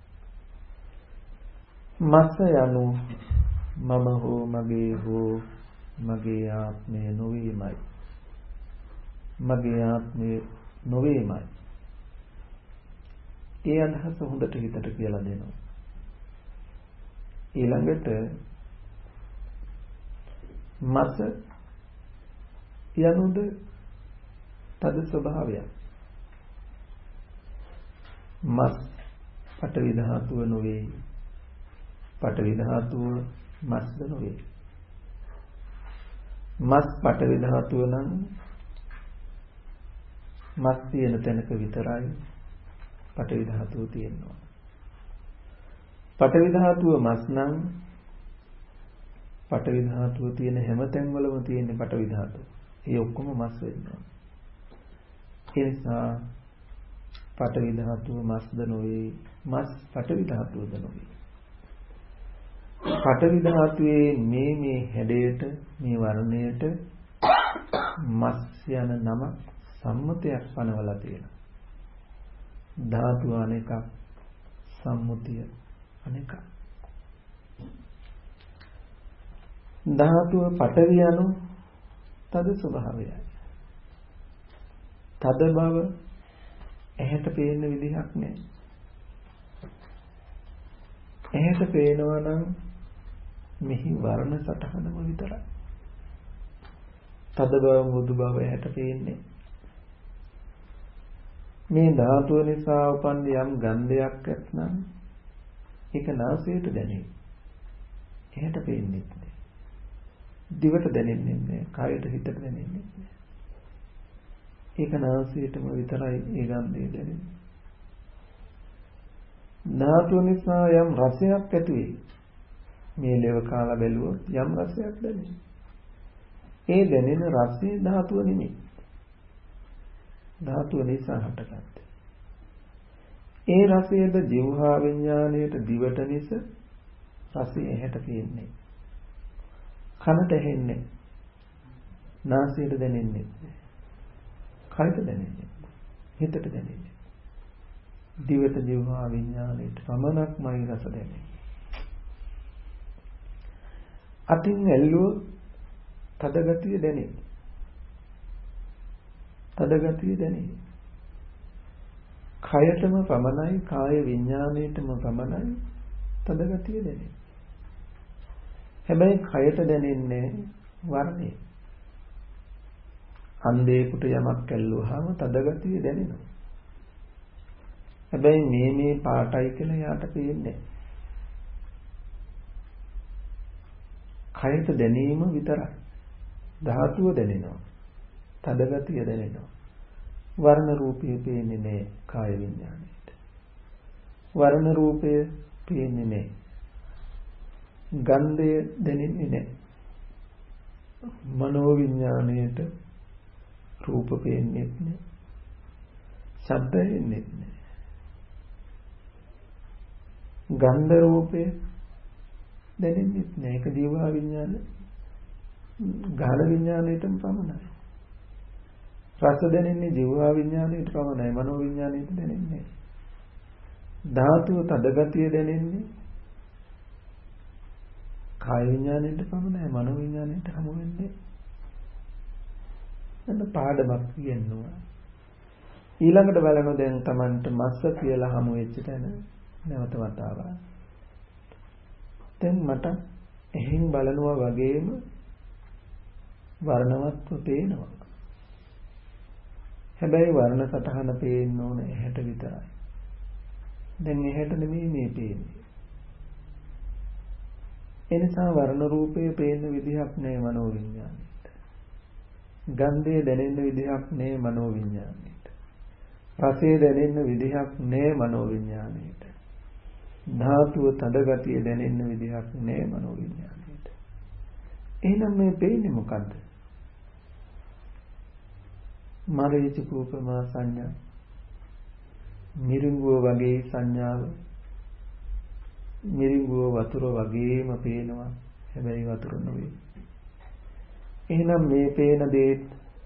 මස යනු මම හෝ මගේ හෝ මගේ ආත්මය නොවේමයි. මගේ ආත්මය නොවේමයි. ඒ අදහස හොඳට හිතට කියලා දෙනවා. ඊළඟට මස යනුද තද ස්වභාවයක්. මස් පඨවි ධාතුව නොවේ. පඨවි ධාතුව මස්ද නොවේ. මස් පඨවි ධාතුව නම් මස් තියෙන තැනක විතරයි පඨවි ධාතුව තියෙනවා. පඨවි ධාතුව මස් නම් පඨවි ධාතුව තියෙන හැම තැන්වලම තියෙන පඨවි ධාතුව. ඒ ඔක්කොම මස් වෙනවා. ඒ නිසා පඨවි ධාතුව මස්ද නොවේ. මස් පඨවි ධාතුවද නොවේ. පඨවි ධාතුවේ මේ මේ හැඩයට මේ වර්ණයට මස් යන නම සම්මුතියක් පනවලා තියෙනවා. ධාතු අනෙකක් සම්මුතිය අනෙකක්. ධාතුව පඨවි යනු තද ස්වභාවයයි. තද බව ඇහැට පේන විදිහක් නෑ. ඇහැට පේනවා නම් මෙහි වර්ණ සටහනම විතරයි. තද බව මුදු බව ඇහැට පේන්නේ. මේ ධාතුව නිසා උපන් යම් ගන්ධයක් ඇත්නම් ඒක නාසයට දැනේ. ඇහැට පේන්නේ නැහැ. දිවට දැනෙන්නේ නැහැ. කයට හිතට දැනෙන්නේ නැහැ. ඒක නාසයටම විතරයි ඒ ගන්ධය දැනෙන්නේ. ධාතුව නිසා යම් රසයක් ඇති වෙයි. මේ ලෙව කාලා බැලුවොත් යම් රසයක් දැනෙනවා. ඒ දැනෙන රසය ධාතුව නෙමෙයි. ධාතුව නිසා හටගත්තේ. ඒ රසයද ජීවහා විඥාණයට දිවට මිස රසය ඇහැට පේන්නේ. කනට ඇහෙන්නේ. නාසයට දැනෙන්නේ. කයට දැනෙන්නේ. හිතට දැනෙන්නේ. දිවට ජීවහා විඥාණයට පමණක්මයි රස දැනෙන්නේ. අතින් ඇල්ලුවොත් තද ගතිය දැනේ. තද ගතිය දැනේ. කයටම පමණයි කාය විඥාණයටම පමණයි තද ගතිය දැනේ. හැබැයි කයට දැනෙන්නේ වර්ණය. අන්ධයෙකුට යමක් ඇල්ලුවාම තද ගතිය දැනෙනවා. හැබැයි මේ මේ පාටයි කියලා යාට පේන්නේ. කයට දැනීම විතරයි. ධාතුව දැනෙනවා. තද ගතිය දැනෙනවා. වර්ණ රූපය පේන්නේ නැහැ කාය විඥාණයට. වර්ණ රූපය පේන්නේ නැහැ. ගන්ධය දැනෙන්නේ නැහැ. මනෝ විඥාණයට රූප පේන්නේ නැහැ. ශබ්ද එන්නේ නැහැ. ගන්ධ රූපය දැනෙන්නේ නැහැ. ඒක ජීවා විඥාන ගාන විඥාණයටම පමණයි. රස දැනෙන්නේ ජීවා විඥාණයට පමණයි. මනෝ විඥාණයට දැනෙන්නේ නැහැ. ධාතුව තද ගතිය දැනෙන්නේ කාය විඥාණයට පමණයි. මනෝ විඥාණයට හමු වෙන්නේ. එන්න පාඩමක් කියනවා. ඊළඟට බලනවා දැන් Tamanට මස්ස කියලා හමු වෙච්ච තැන නැවත වතාවක්. දැන් මට එහෙන් බලනවා වගේම වර්ණවත්ව පේනවා. හැබැයි වර්ණ සටහන පේන්න ඕන ඇහැට විතරයි. දැන් ඇහැට නෙමෙයි මේ පේන්නේ. එනිසා වර්ණ රූපය පේන විදිහක් නෑ මනෝ විඥානෙට. ගන්ධය දැනෙන්න විදිහක් නෑ මනෝ විඥානෙට. රසය දැනෙන්න විදිහක් නෑ මනෝ විඥානෙට. ධාතුව තද ගතිය දැනෙන්න විදිහක් නෑ මනෝ විඥානෙට. එහෙනම් මේ පේන්නේ මොකද්ද? මරීච රූපමා සංඥා. මිරිඟුව වගේ සංඥාව. මිරිඟුව වතුර වගේම පේනවා. හැබැයි වතුර නෙවෙයි. එහෙනම් මේ පේන දේ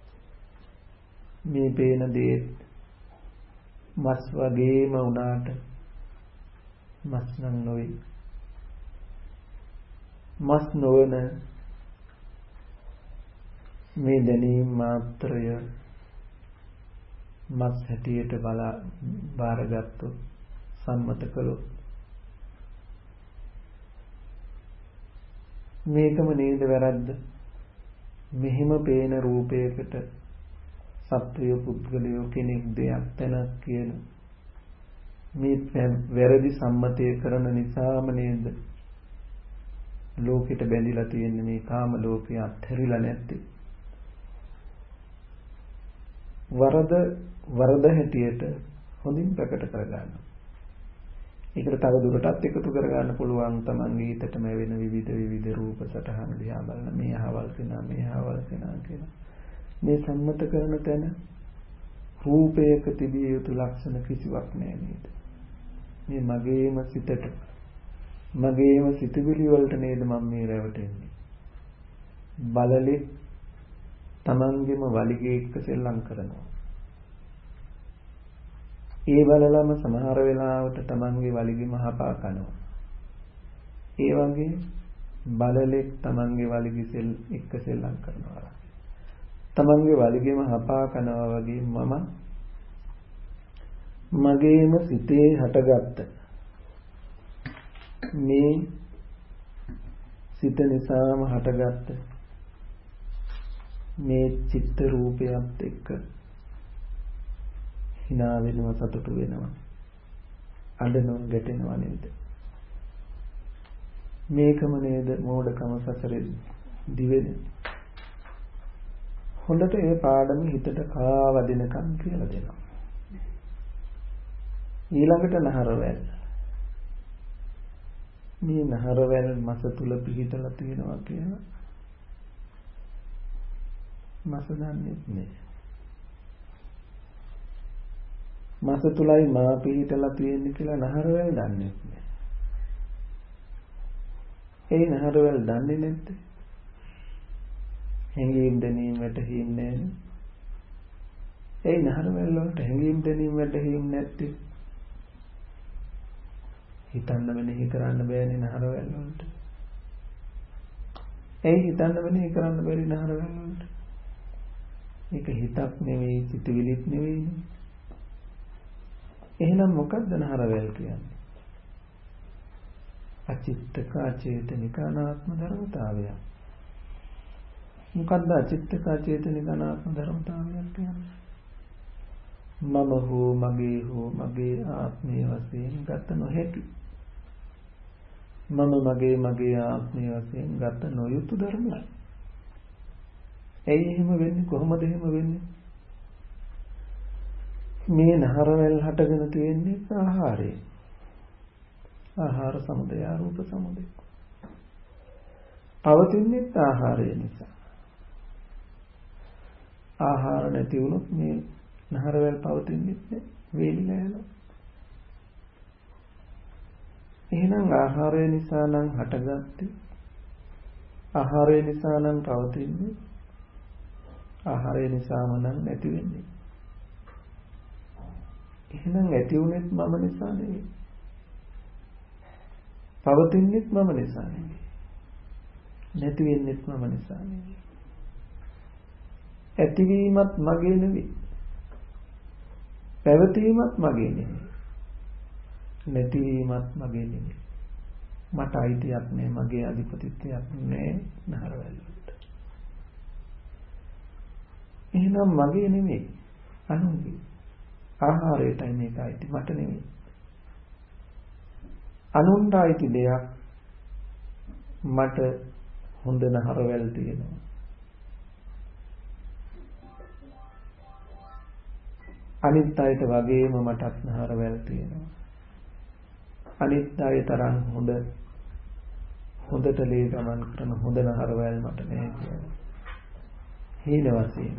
මේ පේන දේ මස් වගේම වුණාට මස් නම් නෙවෙයි. මස් නොවන මේ දැනීම මාත්‍රය මස් හැටියට බලා බාරගත්තොත් සම්මත කළොත් මේකම නේද වැරද්ද? මෙහිම පේන රූපයකට සත්වය පුද්ගලයෝ කෙනෙක් දෙයක් තැනක් කියන මේ වැරදි සම්මතය කරන නිසාම නේද ලෝකෙට බැඳිලා තියෙන්නේ මේ කාම ලෝකය අත්හැරිලා නැත්තේ. වරද වරද හැටියට හොඳින් ප්‍රකට කරගන්න. ඒකට තව දුරටත් එකතු කරගන්න පුළුවන් තමන්ගේ හිතටම වෙන විවිධ විවිධ රූප සටහන් දිහා බලන මේ අහවල් කෙනා මේ අහවල් කෙනා කියලා. මේ සම්මත කරන තැන රූපයක තිබිය යුතු ලක්ෂණ කිසිවක් නැහැ නේද? මේ මගේම සිතට මගේම සිතුවිලි වලට නේද මම මේ රැවටෙන්නේ. බලලේ තමන්ගේම වලිගේ එක්ක සෙල්ලම් කරනවා. ඒ බලලම සමහර වෙලාවට තමන්ගේ වලිගෙම හපා කනවා. ඒ වගේ බලලෙක් තමන්ගේ වලිගේ සෙල් එක්ක සෙල්ලම් කරනවා. තමන්ගේ වලිගෙම හපා කනවා වගේ මම මගේම සිතේ හටගත්ත මේ සිත නිසාම හටගත්ත මේ චිත්ත රූපයත් එක්ක hina වෙනවා සතුටු වෙනවා අඬනවා ගැටෙනවා නේද? මේකම නේද මෝඩකම සසරේ දිවෙන්නේ. හොඳට ඒ පාඩම හිතට කාවදිනකම් කියලා දෙනවා. ඊළඟට නහරවැල්. මේ නහරවැල් මස තුල පිහිටලා තියෙනවා කියලා මස දන්නේ නැහැ. මස තුලයි මා පිහිටලා තියෙන්නේ කියලා නහරවැල් දන්නේ නැහැ. ඒ නහරවැල් දන්නේ නැත්තේ හැඟීම් දැනීම් වැටහින්නේ නැහැ. ඒ නහරවැල් වලට හැඟීම් දැනීම් වැටහින්නේ නැත්තේ හිතන්න වෙනෙහි කරන්න බෑනේ නහරවැල් වලට. ඒ හිතන්න වෙනෙහි කරන්න බැරි නහරවැල් වලට. මේක හිතක් නෙවෙයි සිතුවිලිත් නෙවෙයි. එහෙනම් මොකක්ද නහරවැල් කියන්නේ? අචිත්තක අචේතනික අනාත්ම ධර්මතාවය. මොකක්ද අචිත්තක අචේතනික අනාත්ම ධර්මතාවය කියන්නේ? මම හෝ මගේ හෝ මගේ ආත්මය වශයෙන් ගත නොහැකි. මම මගේ මගේ ආත්මය වශයෙන් ගත නොයුතු ධර්මයි. ඇයි එහෙම වෙන්නේ? කොහොමද එහෙම වෙන්නේ? මේ නහරවැල් හටගෙන තියෙන්නේ ආහාරයෙන්. ආහාර සමුදය රූප සමුදය. පවතින්නේ ආහාරය නිසා. ආහාර නැති වුණොත් මේ නහරවැල් පවතින්නේ නැහැ. වේලිලා යනවා. එහෙනම් ආහාරය නිසා නම් හටගත්තේ ආහාරය නිසා නම් පවතින්නේ ආහාරය නිසාම නම් නැති වෙන්නේ. එහෙනම් ඇති වුණෙත් මම නිසා නෙවෙයි. පවතින්නෙත් මම නිසා නෙවෙයි. නැති වෙන්නෙත් මම නිසා නෙවෙයි. ඇතිවීමත් මගේ නෙවෙයි. පැවතීමත් මගේ නෙවෙයි. නැතිවීමත් මගේ නෙවෙයි. මට අයිතියක් නෑ, මගේ අධිපතිත්වයක් නෑ නහරවැල් වලට. එහෙනම් මගේ නෙවෙයි. අනුන්ගේ ආහාරයටයි මේක අයිති මට නෙවෙයි. අනුන්ට අයිති දෙයක් මට හොඳ නහරවැල් තියෙනවා. අනිත් අයට වගේම මටත් නහරවැල් තියෙනවා. අනිත් අය තරම් හොඳ හොඳට ලේ ගමන් කරන හොඳ නහරවැල් මට නැහැ කියලා. හීන වශයෙන්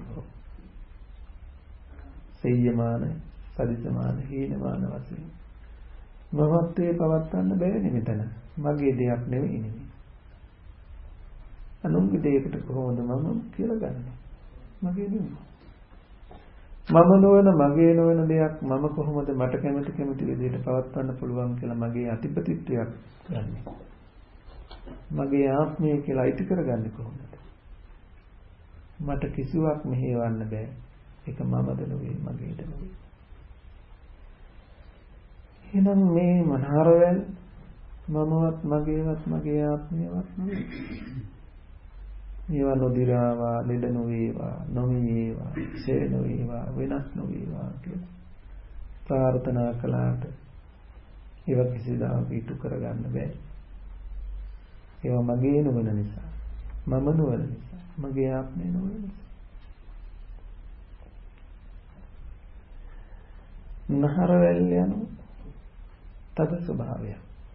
සෙය්‍යමාන සදිසමාන හීනමාන වශයෙන් මමත්වයේ පවත්වන්න බැහැ මෙතන. මගේ දෙයක් නෙවෙයි නෙවෙයි. අනුන්ගේ දෙයකට කොහොමද මම කියලා ගන්නෙ? මගේ නෙවෙයි. මම නොවන මගේ නොවන දෙයක් මම කොහොමද මට කැමති කැමති විදිහට පවත්වන්න පුළුවන් කියලා මගේ අතිපතිත්වයක් ගන්නෙ? මගේ ආත්මය කියලා අයිති කරගන්නේ කොහොමද? මට කිසිවක් මෙහෙවන්න බෑ. ඒක මමද නෙවෙයි මගේද නෙවෙයි. එහෙනම් මේ මනහරවැල් මමවත් මගේවත් මගේ ආත්මයවත් නෙවෙයි. මේවා නොදිරාවා, ලෙඩ නොවේවා, නොමියේවා, ඡේ නොවේවා, වෙනස් නොවේවා කියලා ප්‍රාර්ථනා කළාට ඒවා කිසිදාක ඉටු කරගන්න බෑ. ඒවා මගේ නොවන නිසා, මම නොවන නිසා, මගේ ආත්මය නොවන නිසා. නහරවැල් යනු තද ස්වභාවය.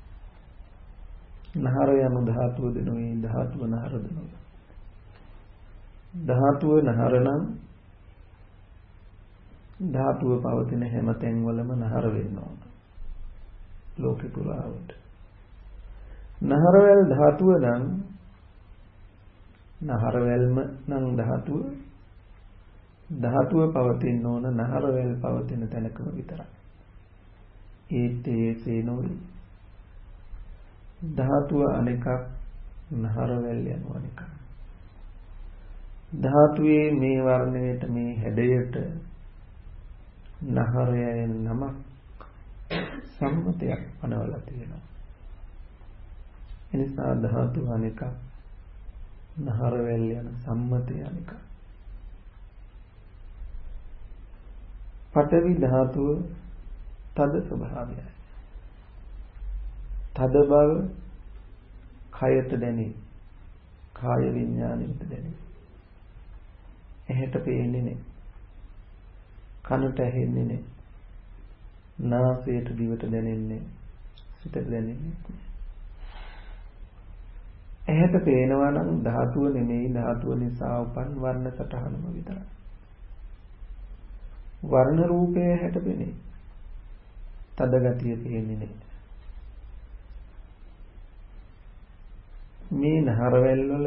නහර යනු ධාතුව දෙනුයි, ධාතුව නහර දෙනුයි. ධාතුව නහර නම් ධාතුව පවතින හැම තැන්වලම නහර වෙන්න ඕන. ලෝකේ පුරාවට. නහරවැල් ධාතුව නම් නහරවැල්ම නම් ධාතුව ධාතුව පවතින්න ඕන නහරවැල් පවතින තැනකම විතරයි. ඒත් ඒසේ නොවේ. ධාතුව අනෙකක් නහරවැල් යනවා අනෙකක්. ධාතුවේ මේ වර්ණයට මේ හැඩයට නහරය නමක් සම්මතයක් පනවලා තියෙනවා. එනිසා ධාතු අනෙක නහරවැල් යන සම්මතය අනෙක. පඨවි ධාතුව තද ස්වභාවයයි. තද බව කයට දැනේ. කාය විඥාණයට දැනේ. ඇහැට පේන්නේ නැහැ. කනට ඇහෙන්නේ නැහැ. නාසයට දිවට දැනෙන්නේ සිතට දැනෙන්නේ. ඇහැට පේනවා නම් ධාතුව නෙමෙයි ධාතුව නිසා උපන් වර්ණ සටහනම විතරයි. වර්ණ රූපය ඇහැට පෙනේ. තද ගතිය පේන්නේ නැහැ. මේ නහරවැල් වල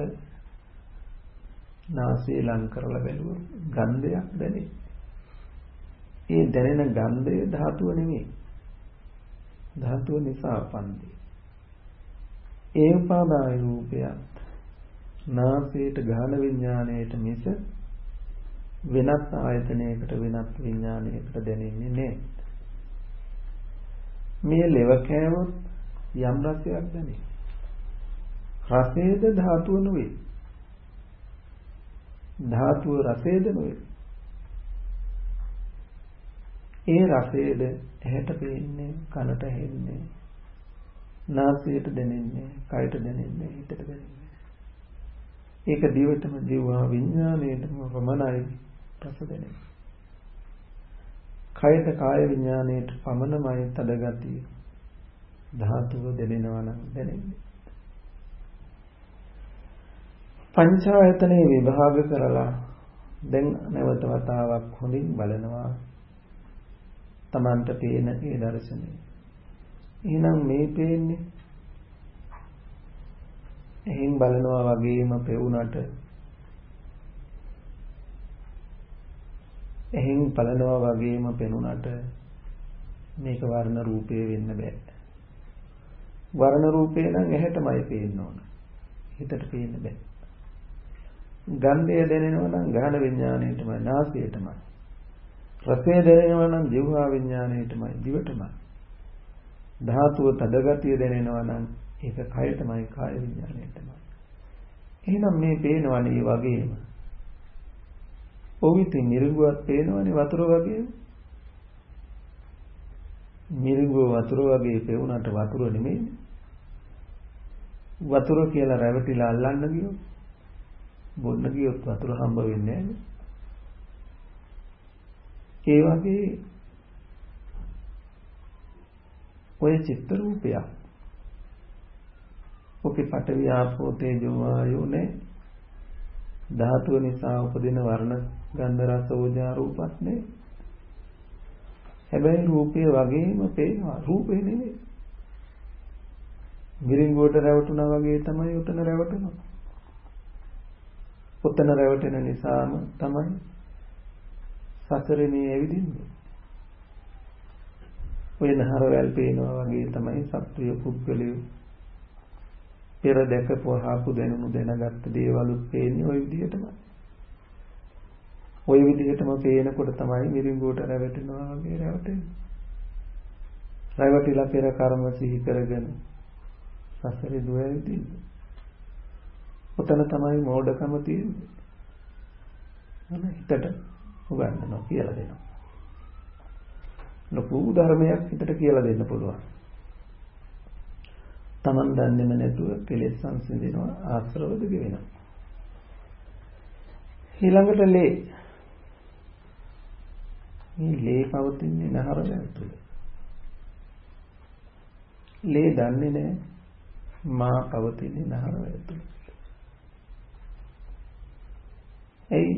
නාසය ලං කරලා බැලුවොත් ගන්ධයක් දැනේ. ඒ දැනෙන ගන්ධය ධාතුව නෙමෙයි. ධාතුව නිසා උපන්නේ. ඒ උපාදාය රූපයත් නාසයට ගාන විඥාණයට මිස වෙනත් ආයතනයකට වෙනත් විඥානයකට දැනෙන්නේ නැහැ. මේ ලෙව කෑවොත් යම් රසයක් දැනේ. රසයේද ධාතුව නෙවෙයි. ධාතුව රසයේද නෙවෙයි. ඒ රසයේද ඇහැට පේන්නේ, කනට ඇහෙන්නේ, නාසයට දැනෙන්නේ, කයට දැනෙන්නේ, හිතට දැනෙන්නේ. ඒක දිවටම දිවවා විඥාණයටම පමණයි රස දැනෙන්නේ. කයට කාය විඥාණයට පමණමයි තද ගතිය ධාතුව දැනෙනවා නම් දැනෙන්නේ. පංචායතනේ විභාග කරලා දැන් නැවත වතාවක් හොඳින් බලනවා තමන්ට පේන ඒ දර්ශනය. එහෙනම් මේ පේන්නේ එහෙන් බලනවා වගේම පෙවුනට එහෙන් බලනවා වගේම පෙනුනට මේක වර්ණ රූපේ වෙන්න බෑ. වර්ණ රූපේ නම් ඇහැටමයි පේන්න ඕන. හිතට පේන්න බෑ. ගන්ධය දැනෙනවා නම් ගහන විඥාණයටමයි, නාසයටමයි. රසය දැනෙනවා නම් ජීවහා විඥාණයටමයි, දිවටමයි. ධාතුව තදගතිය දැනෙනවා නම් ඒක කයටමයි, කාය විඥාණයටමයි. එහෙනම් මේ පේනවනේ වගේම ඔව් ඉතින් මිරිඟුවක් පේනවනේ වතුර වගේ. මිරිඟුව වතුර වගේ පෙවුනට වතුර නෙමෙයිනේ. වතුර කියලා රැවටිලා අල්ලන්න ගියොත් බොන්න ගියොත් වතුර හම්බ වෙන්නේ නැහැ. ඒ වගේ ඔය චිත්ත රූපයක්. ඔකේ පඨවි ආපෝ තේජෝ වායෝනේ ධාතුව නිසා උපදින වර්ණ ගන්ධ රස ඕජා රූපත් නේ. හැබැයි රූපය වගේම පේනවා. රූපේ නෙමෙයි. මිරිඟුවට රැවටුණා වගේ තමයි උතන රැවටෙනවා. උතන රැවටෙන නිසාම තමයි සසරේ මේ ඇවිදින්නේ. ඔය නහරවැල් පේනවා වගේ තමයි සත්වය පුද්ගලයෝ පෙර දැකපු අහපු දැනුණු දැනගත්ත දේවලුත් පේන්නේ ওই විදිහටම. ওই විදිහටම පේනකොට තමයි මිරිඟුවට රැවටෙනවා වගේ රැවටෙන්නේ. රැවටිලා පෙර කර්ම සිහි කරගෙන සසරේ දුව ඇවිදින්නේ. උතන තමයි මෝඩකම තියෙන්නේ. අනේ හිතට උගන්වනවා කියලා දෙනවා. ලොකු ධර්මයක් හිතට කියලා දෙන්න පුළුවන්. Taman දන්නේම නැතුව කෙලෙස් සංසිඳිනවා ආශ්‍රවද ගෙවෙනවා. ඊළඟට ලේ. මේ ලේ පවතින්නේ නහරවැල් තුල. ලේ දන්නේ නැහැ මා පවතින්නේ නහරවැල් තුල. එයි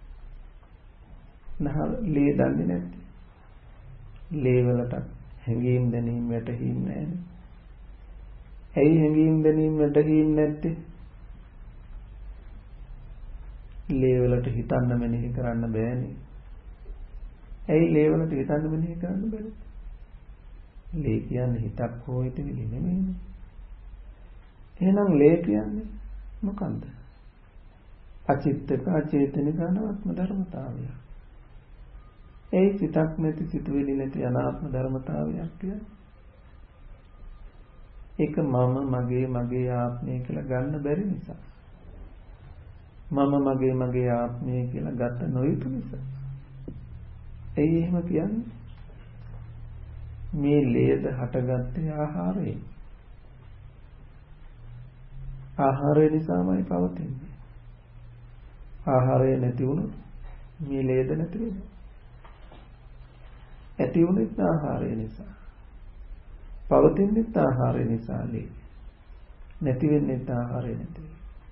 නහර ලේ දන්නේ නැත්තේ. ලේ වලට හැඟීම් දැනීම් වැටහීම් නැහැ. ඇයි හැඟීම් දැනීම් වැටහීම් නැත්තේ? ලේ වලට හිතන්න මෙනෙහි කරන්න බෑනේ. ඇයි ලේ වලට හිතන්න මෙනෙහි කරන්න බැරි? ලේ කියන්නේ හිතක් හෝ හිතවිලි නෙමෙයිනේ. එහෙනම් ලේ කියන්නේ මොකන්ද? අචිත්තක අචේතනික අනාත්ම ධර්මතාවය. ඒ සිතක් නැති සිතුවිලි නැති අනාත්ම ධර්මතාවයක් කියන්නේ. ඒක මම මගේ මගේ ආත්මය කියලා ගන්න බැරි නිසා. මම මගේ මගේ ආත්මය කියලා ගත නොයුතු නිසා. එයි එහෙම කියන්නේ මේ ලේද හටගත්තේ ආහාරයෙන්. ආහාරය නිසාමයි පවතින්නේ. ආහාරය නැති වුණොත් මේ ලේද නැති වෙනවා. ඇති වුණෙත් ආහාරය නිසා. පවතින්නෙත් ආහාරය නිසා ලේ. නැති වෙන්නෙත් ආහාරය නැති.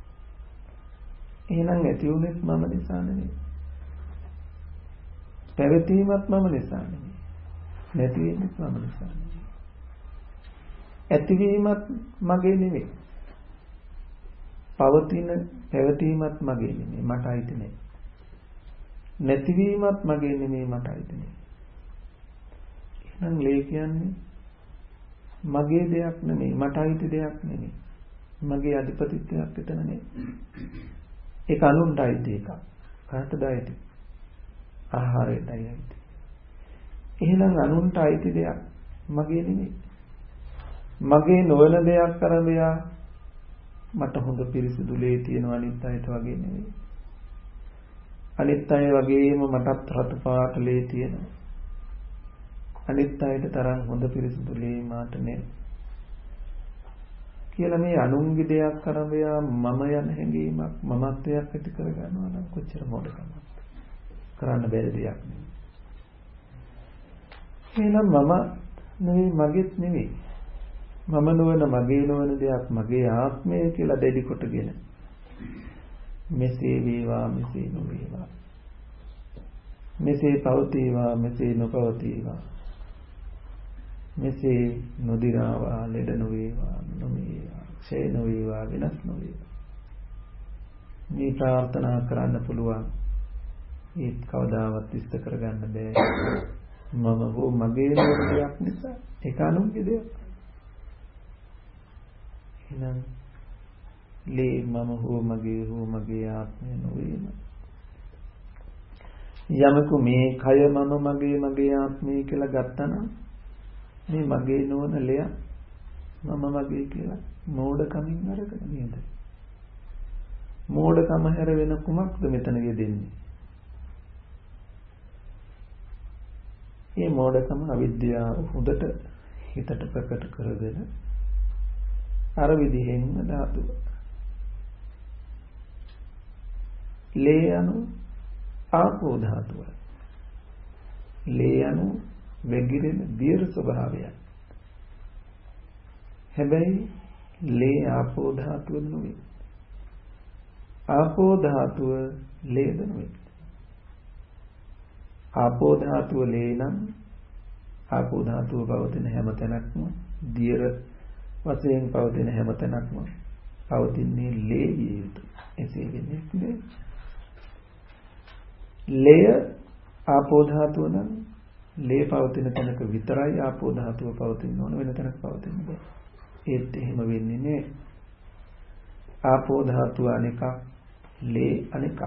එහෙනම් ඇති වුණෙත් මම නිසා නෙමෙයි. පැවතීමත් මම නිසා නෙමෙයි. නැති වෙන්නෙත් මම නිසා නෙමෙයි. ඇතිවීමත් මගේ නෙමෙයි. පවතින පැවතීමත් මගේ නෙමෙයි. මට අයිති නෑ. නැතිවීමත් මගේ නෙමෙයි. මට අයිති නෑ. එහෙනම් ලේ කියන්නේ මගේ දෙයක් නෙමෙයි. මට අයිති දෙයක් නෙමෙයි. මගේ අධිපතිත්වයක් විතර නෙමෙයි. ඒක අනුන්ට අයිති එකක්. කාටද අයිති? ආහාරයට අයිති. එහෙනම් අනුන්ට අයිති දෙයක් මගේ නෙමෙයි. මගේ නොවන දෙයක් කරඹයා මට හොඳ පිරිසිදු ලේ තියෙනවා අනිත් අයට වගේ නෙමෙයි. අනිත් අය වගේම මටත් රතු පාට ලේ තියෙනවා. අනිත් අයට තරම් හොඳ පිරිසිදු ලේ මාට නෑ. කියලා මේ අනුන්ගේ දෙයක් කරඹයා මම යන හැඟීමක් මමත්වයක් ඇති කරගන්නවා නම් කොච්චර මොඩකමක්ද? කරන්න බැරි දෙයක් නෙමෙයි. එහෙනම් මම නෙවෙයි මගේත් නෙවෙයි. මම නොවන මගේ නොවන දෙයක් මගේ ආත්මය කියලා දෙඩි කොටගෙන මෙසේ වේවා මෙසේ නොවේවා. මෙසේ පවතිවා මෙසේ නොපවතිවා. මෙසේ නොදිරාවා ලෙඩ නොවේවා නොමේවා ක්ෂය නොවේවා වෙනස් නොවේවා. මේ ප්‍රාර්ථනා කරන්න පුළුවන්. ඒත් කවදාවත් ඉෂ්ට කරගන්න බෑ. මම හෝ මගේ දෙයක් නිසා ඒක අනුන්ගේ දෙයක්. එහෙනම් ලේ මම හෝ මගේ හෝ මගේ ආත්මය නොවේම. යමකු මේ කය මම මගේ මගේ ආත්මය කියලා ගත්තනම් මේ මගේ නොවන ලය මම මගේ කියලා මෝඩකමින් අරගෙන නේද? මෝඩකම හැර වෙන කුමක්ද මෙතන යෙදෙන්නේ? මේ මෝඩකම අවිද්‍යාව හොඳට හිතට ප්‍රකට කරගෙන අර විදිහෙන්ම ධාතුව. ලේ anu ආපෝ ධාතුව. ලේ anu වැగిරෙන දියර ස්වභාවයක්. හැබැයි ලේ ආපෝ ධාතුව නෙවෙයි. ආපෝ ධාතුව ලේද නෙවෙයි. ආපෝ ධාතුව ලේ නම් ආපෝ ධාතුව පවතින හැම තැනක්ම දියර වශයෙන් පවතින හැම තැනක්ම පවතින්නේ ලේ විය යුතුයි. එසේ වෙන්නේ නැහැ. ලේ ආපෝ ධාතුව නම් ලේ පවතින තැනක විතරයි ආපෝ ධාතුව පවතින්න ඕන, වෙන තැනක පවතින්න බෑ. ඒත් එහෙම වෙන්නේ නැහැ. ආපෝ ධාතුව අනෙකක්, ලේ අනෙකක්.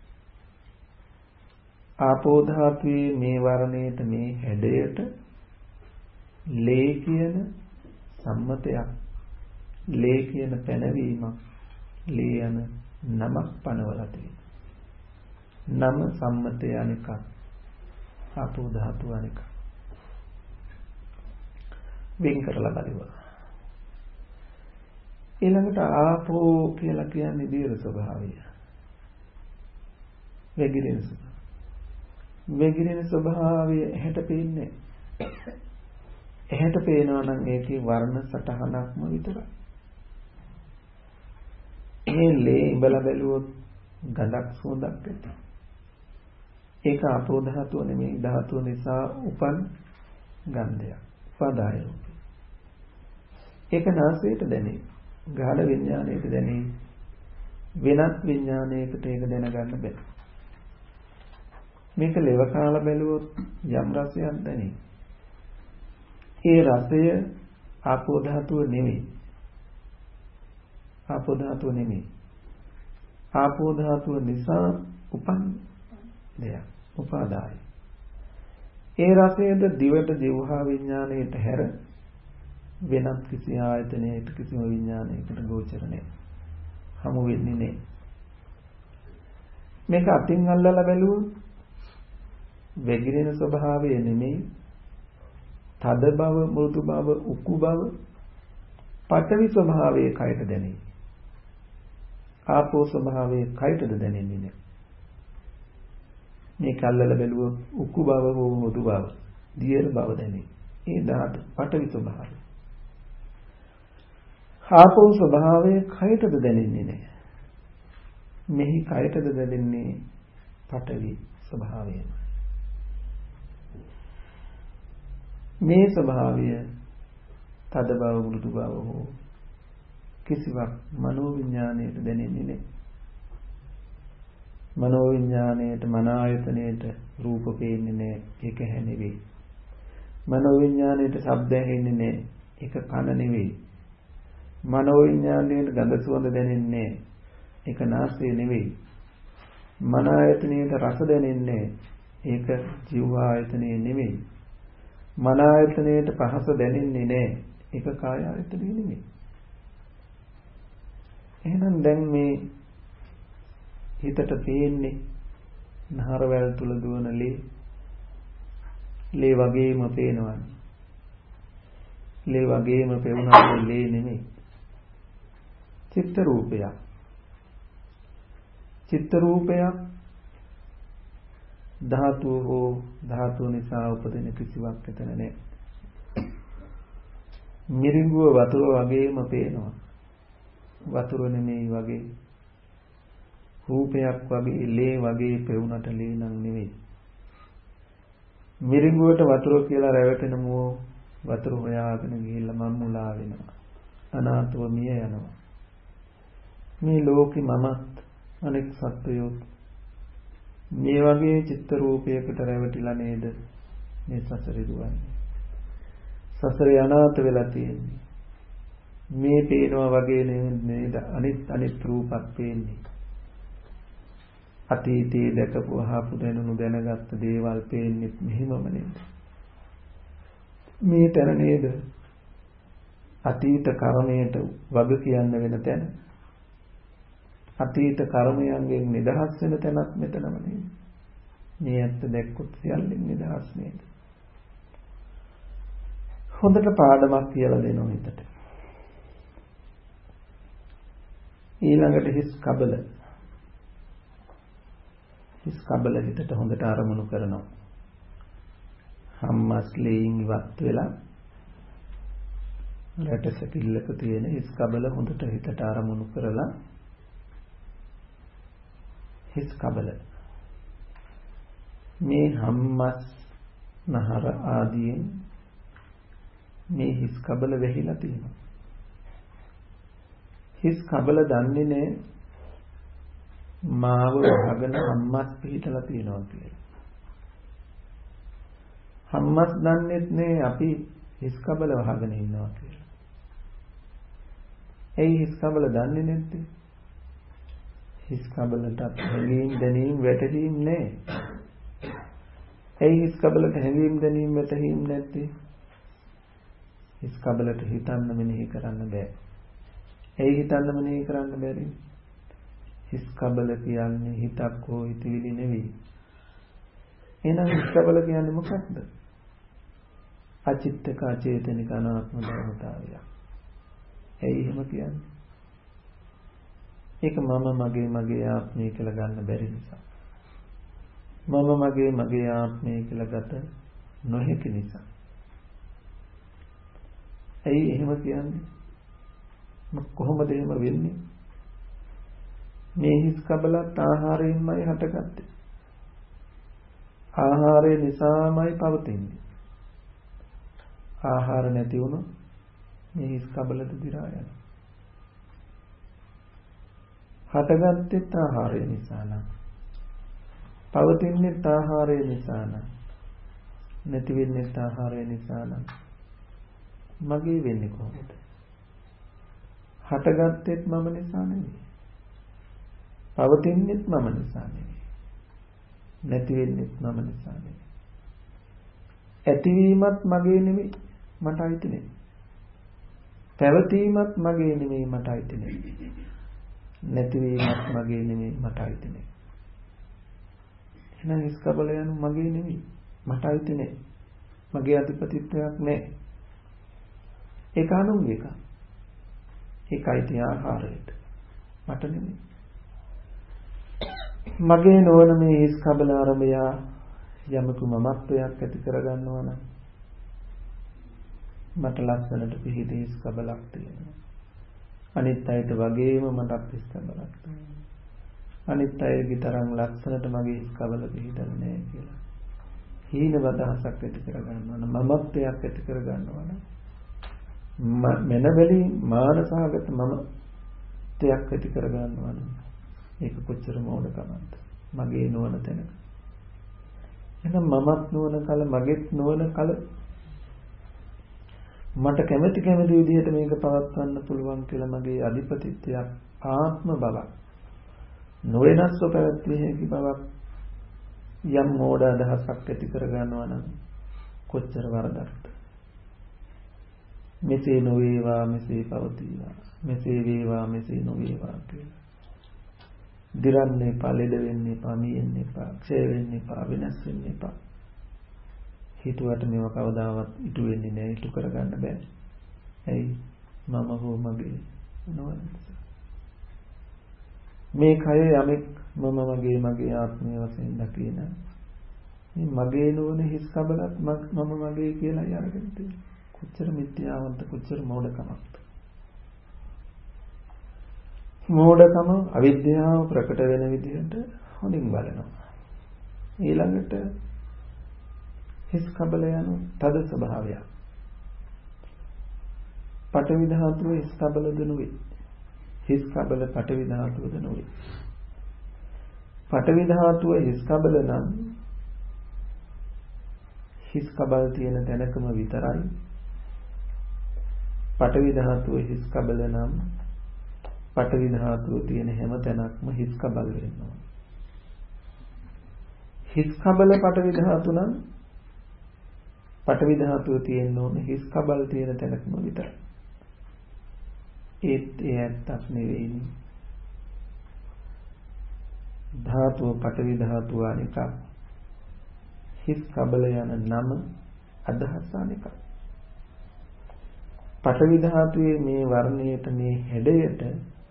ආපෝ ධාතුවේ මේ වර්ණයට මේ හැඩයට ලේ කියන සම්මතයක්, ලේ කියන පැනවීමක්, ලේ යන නමක් පනවලා තියෙනවා. නම සම්මතය අනෙකක්, ආපෝ ධාතුව අනෙකක්. වෙන් කරලා බලනවා. ඊළඟට ආපෝ කියලා කියන්නේ දීර්ඝ ස්වභාවය. වැగిරෙන ස්වභාවය. වැగిරෙන ස්වභාවය ඇහැට පේන්නේ. ඇහැට පේනවා නම් ඒකේ වර්ණ සටහනක්ම විතරයි. මේ ලේ ඉඹලා බැලුවොත් ගඳක් සුවඳක් ඇති. ඒක ආපෝ ධාතුව නෙමෙයි, ධාතුව නිසා උපන් ගන්ධයක්. උපාදාය රූපය. ඒක නාසයට දැනේ. ගාಢ විඥාණයට දැනේ. වෙනත් විඥානයකට ඒක දැනගන්න බෑ. මේක ලෙව කාලා බැලුවොත් යම් රසයක් දැනේ. ඒ රසය ආපෝ ධාතුව නෙමෙයි. ආපෝ ධාතුව නෙමෙයි. ආපෝ ධාතුව නිසා උපන් දෙයක්. උපාදාය. ඒ රසයද දිවට දිවහා විඥාණයට හැර වෙනත් කිසි ආයතනයකට කිසිම විඥානයකට ගෝචර නැහැ. හමු වෙන්නේ නැහැ. මේක අතින් අල්ලලා බැලුවොත් වැగిරෙන ස්වභාවය නෙමෙයි, තද බව, මෘදු බව, උකු බව, පඨවි ස්වභාවයේ කයට දැනේ. ආපෝ ස්වභාවයේ කයටද දැනෙන්නේ නැහැ. මේක අල්ලලා බැලුවොත් උකු බව හෝ මෘදු බව, දියර බව දැනේ. ඒ ධාතු පඨවි ස්වභාවය. ආපෝ ස්වභාවයේ කයටද දැනෙන්නේ නැහැ. මෙහි කයටද දැනෙන්නේ පඨවි ස්වභාවයයි. මේ ස්වභාවය තද බව, මෘදු බව හෝ කිසිවක් මනෝ විඥාණයට දැනෙන්නේ නැහැ. මනෝ විඥාණයට, මන ආයතනයට රූප පේන්නේ නැහැ. ඒක හැ නෙවෙයි. මනෝ විඥාණයට ශබ්ද ඇහෙන්නේ නැහැ. ඒක කන නෙවෙයි. මනෝ විඥාණයට ගඳ සුවඳ දැනෙන්නේ නැහැ. ඒක නාසය නෙවෙයි. මන ආයතනයට රස දැනෙන්නේ නැහැ. ඒක ජීව ආයතනය නෙවෙයි. මන ආයතනයට පහස දැනෙන්නේ නැහැ. ඒක කාය ආයතනය නෙවෙයි. එහෙනම් දැන් මේ හිතට පේන්නේ නහරවැල් තුල දුවන ලේ ලේ වගේම පේනවා. ලේ වගේම පෙවුනා ලේ නෙමෙයි. චිත්ත රූපයක්. චිත්ත රූපයක් ධාතු හෝ ධාතු නිසා උපදින කිසිවක් එතන නැහැ. මිරිඟුව වතුර වගේම පේනවා. වතුර නෙමෙයි වගේ. රූපයක් වගේ, ලේ වගේ පෙවුනට ලේ නම් නෙවෙයි. මිරිඟුවට වතුර කියලා රැවටෙන මෝ වතුර හොයාගෙන ගිහිල්ලා මම් මුලා වෙනවා. අනාත්ව මිය යනවා. මේ ලෝකෙ මමත් අනෙක් සත්වයෝ මේ වගේ චිත්ත රූපයකට රැවටිලා නේද මේ සසරේ දුවන්නේ. සසරේ අනාථ වෙලා තියෙන්නේ. මේ පේනවා වගේ නේද අනිත් අනිත් රූපත් පේන්නේ. අතීතයේ දැකපු අහපු දැනුණු දැනගත්ත දේවල් පේන්නේ මෙහෙමම නේද? මේ තැන නේද අතීත කර්මයට වග කියන්න වෙන තැන? අතීත කර්මයන්ගෙන් නිදහස් වෙන තැනක් මෙතනම නේද? මේ ඇත්ත දැක්කොත් සියල්ලෙන් නිදහස් නේද? හොඳට පාඩමක් කියලා දෙනවා හිතට. ඊළඟට හිස් කබල. හිස් කබල හිතට හොඳට අරමුණු කරනවා. හම්මස්ලෙයින් ඉවත් වෙලා රැටසකිල්ලක තියෙන හිස් කබල හොඳට හිතට අරමුණු කරලා හිස් කබල මේ හම්මස් නහර ආදීන් මේ හිස් කබල වෙහිලා තියෙනවා. හිස් කබල දන්නේ නැහැ මාව වහගෙන හම්මස් පිටලා තියෙනවා කියලා. හම්මස් දන්නේත් නැහැ අපි හිස් කබල වහගෙන ඉන්නවා කියලා. ඒ හිස් කබල දන්නේ නැත්තේ. හිස් කබලට හැඟීම් දැනීම් වැටහීම් නැහැ. ඒ හිස් කබලට හැඟීම් දැනීම් වැටහීම් නැත්තේ. හිස් කබලට හිතන්න මෙනෙහි කරන්න බෑ. ඒ හිතන්න මෙනෙහි කරන්න බැරි. හිස් කබල කියන්නේ හිතක් හෝ හිතවිලි නෙවෙයි. එහෙනම් හිස් කබල කියන්නේ මොකක්ද? අචිත්තක අචේතනික අනාත්ම ධර්මතාවය. ඇයි එහෙම කියන්නේ? ඒක මම මගේ මගේ ආත්මය කියලා ගන්න බැරි නිසා. මම මගේ මගේ ආත්මය කියලා ගත නොහැකි නිසා. ඇයි එහෙම කියන්නේ? කොහොමද එහෙම වෙන්නේ? මේ හිස් කබලත් ආහාරයෙන්මයි හටගත්තේ. ආහාරය නිසාමයි පවතින්නේ. ආහාර නැති වුණොත් මේ හිස් කබලට දි รา යනවා. හටගත්තේ ආහාරය නිසා නම් පවතින්නේ ආහාරය නිසා නම් නැති වෙන්නේ ආහාරය නිසා නම් මගේ වෙන්නේ කොහොමද? හටගත්තේත් මම නිසා නෙවෙයි. පවතින්නේත් මම නිසා නෙවෙයි. නැති වෙන්නේත් මම නිසා නෙවෙයි. ඇතිවීමත් මගේ නෙවෙයි මට අයිති නෙවෙයි. පැවතීමත් මගේ නෙවෙයි මට අයිති නෙවෙයි. නැතිවීමත් මගේ නෙවෙයි මට අයිති නෙවෙයි. එහෙනම් හිස් කබල යන මගේ නෙවෙයි මට අයිති නෙවෙයි. මගේ අධිපතිත්වයක් නැහැ. ඒක අනුන්ගේ එක. ඒකයි තිය ආහාරයට. මට නෙවෙයි. මගේ නොවන මේ හිස් කබල ආරම්භය යමක මමත්වයක් ඇති කරගන්නවා නම් මට ලස්සනට පිහිටි හිස් කබලක් තියෙනවා. අනිත් අයට වගේම මට හිස් කබලක් තියෙනවා. අනිත් අයගේ තරම් ලස්සනට මගේ හිස් කබල පිහිටන්නේ නැහැ කියලා. හීන වදහසක් ඇති කරගන්නවා නම් මමත්වයක් ඇති කරගන්නවා නම් මෙනබලි මානසහගත මම තයක් ඇති කරගන්නවා නම් ඒක කොච්චර මෝඩකමක්ද මගේ නොවන තැනක. එහෙනම් මමත් නොවන කල මගේත් නොවන කල මට කැමැති කැමැති විදිහට මේක පවත්වන්න පුළුවන් කියලා මගේ අධිපතිත්වයක් ආත්ම බවක් නොවෙනස්ව පැවැත්විය හැකි බවක් යම් මෝඩ අදහසක් ඇති කරගන්නවා නම් කොච්චර වරදක්ද. මෙසේ නොවේවා මෙසේ පවතිවා මෙසේ වේවා මෙසේ නොවේවා කියලා. දිරන්නේ එපා, ලෙඩ වෙන්නේ එපා, මියෙන්නේ එපා, ක්ෂය වෙන්නේ එපා, වෙනස් වෙන්නේ එපා. හිතුවට මේව කවදාවත් ඉටු වෙන්නේ නැහැ, ඉටු කරගන්න බෑ. ඇයි? මම හෝ මගේ නොවන නිසා. මේ කය යමෙක් මම මගේ මගේ ආත්මය වශයෙන් දකින මේ මගේ නොවන හිස් කබලත් මම මගේ කියලා අරගෙන තියෙනවා. කොච්චර මිත්‍යාවන්ත කොච්චර මෝඩකමක්ද. මෝඩකම අවිද්‍යාව ප්‍රකට වෙන විදිහට හොඳින් බලනවා. ඊළඟට හිස් කබල යන තද ස්වභාවය. පඨවි ධාතුව හිස් කබල දනුවේ. හිස් කබල පඨවි ධාතුව දනුවේ. පඨවි ධාතුව හිස් කබල නම් හිස් කබල් තියෙන තැනකම විතරයි. පඨවි ධාතුව හිස් කබල නම් පඨවි ධාතුව තියෙන හැම තැනක්ම හිස් කබල් වෙනවා. හිස් කබල පඨවි ධාතු නම් පඨවි ධාතුව තියෙන්න ඕනේ හිස් කබල් තියෙන තැනකම විතරයි. ඒත් ඒ ඇත්තක් නෙවෙයි. ධාතුව පඨවි ධාතුව අනික හිස් කබල යන නම අදහස අනික. පඨවි ධාතුවේ මේ වර්ණයට මේ හැඩයට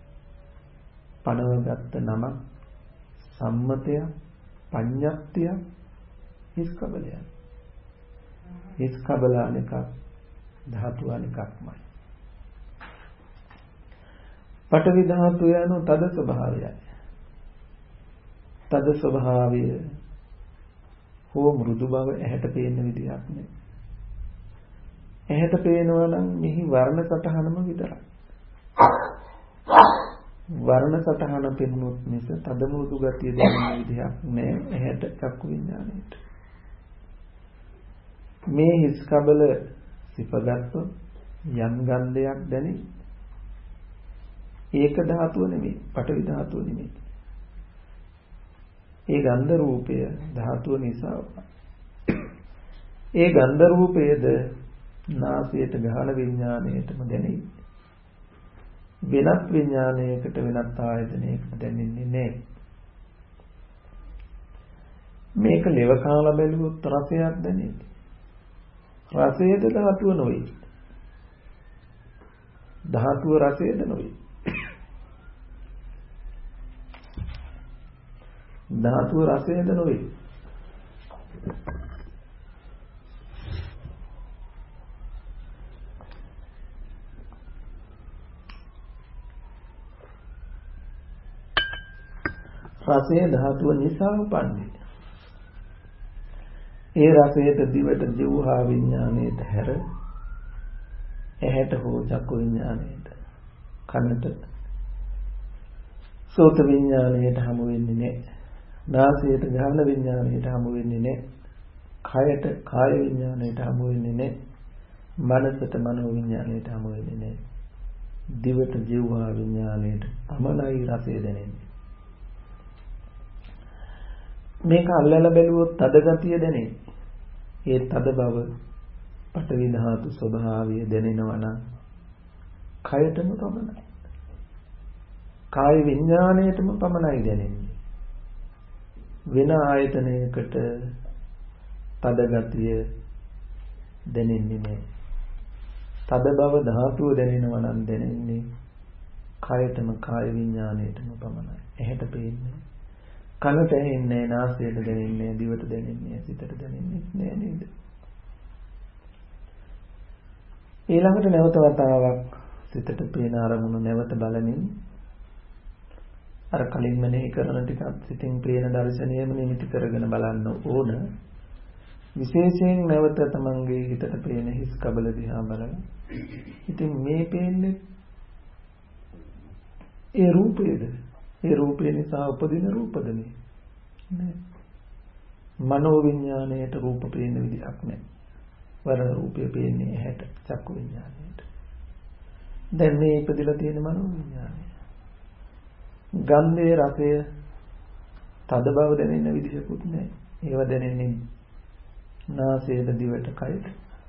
පනවගත්ත නම සම්මතය පඤ්ඤප්තිය හිස් කබලය. හිස් කබලානික ධාතුවනිකක්මයි. පඨවි ධාතුව යන තද ස්වභාවයයි. තද ස්වභාවය හෝ මෘදු බව ඇහැට පේන විදිහක් නෙවෙයි. ඇහැට පේනවා නම් මෙහි වර්ණ සටහනම විතරයි. වර්ණ සටහන පෙනුනොත් මිස තද මෘදු ගතිය දැනෙන විදිහක් නෑ ඇහැට චක්කු විඥාණයට. මේ හිස් කබල සිපගත්තොත් යම් ගන්ධයක් දැනේ. ඒක ධාතුව නෙමෙයි, පඨවි ධාතුව නෙමෙයි. ඒ ගන්ධ රූපය ධාතුව නිසා. ඒ ගන්ධ රූපයද නාසයට ගහන විඥාණයටම දැනේ. වෙනත් විඥාණයකට වෙනත් ආයතනයකට දැනෙන්නේ නැහැ. මේක ලෙව කාලා බැලුවොත් රසයක් දැනේ. රසයේද ධාතුව නොවේ. ධාතුව රසයේද නොවේ. ධාතුව රසයේද නොවේ. රසයේ ධාතුව නිසා උපන්නේ. ඒ රසයට දිවට ජීවහා විඥාණයට හැර ඇහැට හෝ චක්කු විඥාණයට කනට සෝත විඥාණයට හමු වෙන්නේ නැහැ. නාසයට ගාහන විඥාණයට හමු වෙන්නේ නැහැ. කයට කාය විඥාණයට හමු වෙන්නේ නැහැ. මනසට මනෝ විඥාණයට හමු වෙන්නේ නැහැ. දිවට ජීවහා විඥාණයට පමණයි රසය දැනෙන්නේ. මේක අල්ලලා බැලුවොත් තද ගතිය දැනේ. ඒ තද බව පඨවි ධාතු ස්වභාවය දැනෙනවා නම් කයටම පමණයි. කාය විඥාණයටම පමණයි දැනෙන්නේ. වෙන ආයතනයකට තද ගතිය දැනෙන්නේ නැහැ. තද බව ධාතුව දැනෙනවා නම් දැනෙන්නේ කයටම කාය විඥාණයටම පමණයි. ඇහැට පේන්නේ කනට ඇහෙන්නේ නාසයට දැනෙන්නේ දිවට දැනෙන්නේ සිතට දැනෙන්නේ නෑ නේද? ඊළඟට නැවත වතාවක් සිතට පේන අරමුණු නැවත බලමින් අර කලින් මෙනෙහි කරන ටිකත් සිතින් පේන දර්ශනයම නිමිති කරගෙන බලන්න ඕන. විශේෂයෙන් නැවත තමන්ගේ හිතට පේන හිස් කබල දිහා බලන. ඉතින් මේ පේන්නේ ඒ රූපයේද? ඒ රූපය නිසා උපදින රූපද මේ? නෑ. මනෝ විඥාණයට රූප පේන විදිහක් නෑ. වර්ණ රූපය පේන්නේ ඇහැට චක්කු විඥාණයට. දැන් මේ ඉපදලා තියෙන මනෝ විඥාණය. ගන්ධයේ රසය තද බව දැනෙන විදිහකුත් නෑ. ඒව දැනෙන්නේ නාසයට දිවට කයට.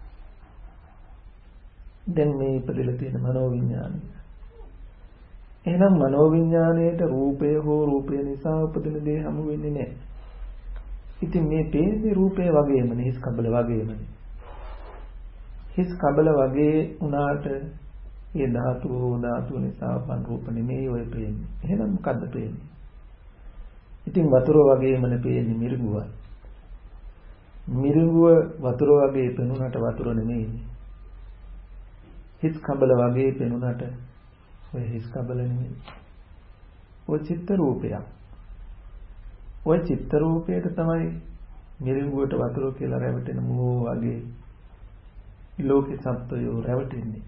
දැන් මේ ඉපදලා තියෙන මනෝ විඥාණය. එහෙනම් මනෝවිඥාණයට රූපය හෝ රූපය නිසා උපදින දේ හමු වෙන්නේ නැහැ. ඉතින් මේ පේන්නේ රූපය වගේමනේ, හිස් කබල වගේමනේ. හිස් කබල වගේ උනාට ඒ ධාතුව හෝ ධාතුව නිසා උපන් රූප නෙමෙයි ඔය පේන්නේ. එහෙනම් මොකද්ද පේන්නේ? ඉතින් වතුර වගේමනේ පේන්නේ මිරිඟුව. මිරිඟුව වතුර වගේ පෙනුනට වතුර නෙමෙයිනේ. හිස් කබල වගේ පෙනුනට ඔය හිස් කබල නෙමෙයි. ඔය චිත්ත රූපයක්. ඔය චිත්ත රූපයට තමයි මිරිඟුවට වතුර කියලා රැවටෙන මොහො වගේ ලෝකේ සත්වයෝ රැවටෙන්නේ.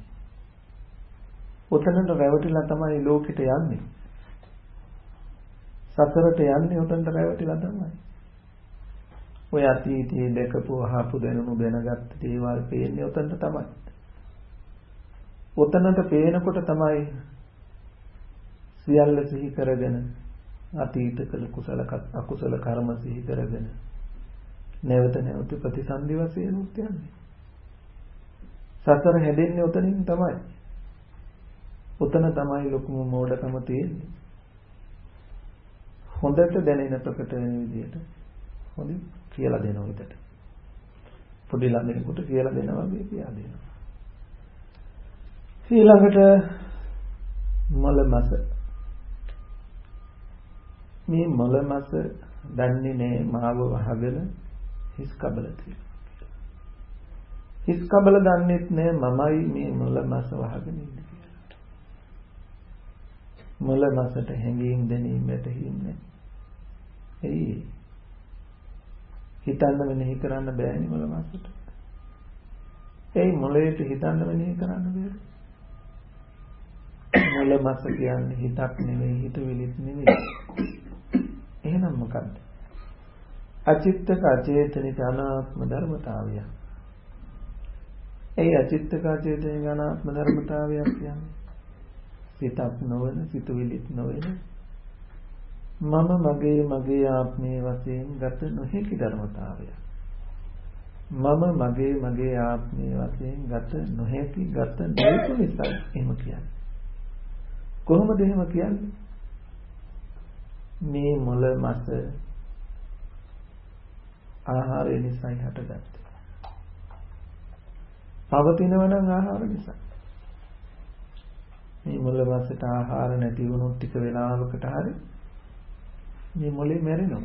උතනට රැවටිලා තමයි ලෝකෙට යන්නේ. සසරට යන්නේ උතනට රැවටිලා තමයි. ඔය අතීතයේ දැකපු අහපු දැනුණු දැනගත්ත දේවල් පේන්නේ උතනට තමයි. උතනට පේනකොට තමයි සියල්ල සිහි කරගෙන අතීත කළ කුසල අකුසල කර්ම සිහි කරගෙන නැවත නැවත ප්‍රතිසන්දි වශයෙන් උත් යන්නේ. සතර හැදෙන්නේ උතනින් තමයි. උතන තමයි ලොකුම මෝඩකම තියෙන්නේ. හොඳට දැනෙන ප්‍රකට වෙන විදිහට හොඳින් කියලා දෙනවා විතර. පොඩි ළමයෙකුට කියලා දෙනවා වගේ කියලා දෙනවා. ඊළඟට මොළ මස. මේ මොළ මස දන්නේ නැහැ මාව වහගෙන හිස් කබල තියෙනවා. හිස් කබල දන්නේත් නැහැ මමයි මේ මොළ මස වහගෙන ඉන්නේ කියලා. මොළ මසට හැඟීම් දැනීම වැටහින්නේ. එයි හිතන්න මෙනෙහි කරන්න බෑනේ මොළ මසට. එයි මොළයට හිතන්න මෙනෙහි කරන්න බෑ. මොළ මස කියන්නේ හිතක් නෙවෙයි හිතවිලිත් නෙවෙයි. එහෙනම් මොකද්ද? අචිත්තක අචේතනික අනාත්ම ධර්මතාවය. ඒ අචිත්තක අචේතනික අනාත්ම ධර්මතාවය කියන්නේ සිතක් නොවන සිතුවිලිත් නොවන මම මගේ මගේ ආත්මයේ වශයෙන් ගත නොහැකි ධර්මතාවය. මම මගේ මගේ ආත්මයේ වශයෙන් ගත නොහැකි ගත නොයුතු නිසා එහෙම කියන්නේ. කොහොමද එහෙම කියන්නේ? මේ මොළ මස ආහාරය නිසායි හටගත්තේ. පවතිනව නම් ආහාර නිසා. මේ මොළ මසට ආහාර නැති වුණොත් ටික වෙලාවකට හරි මේ මොළේ මැරෙනවා.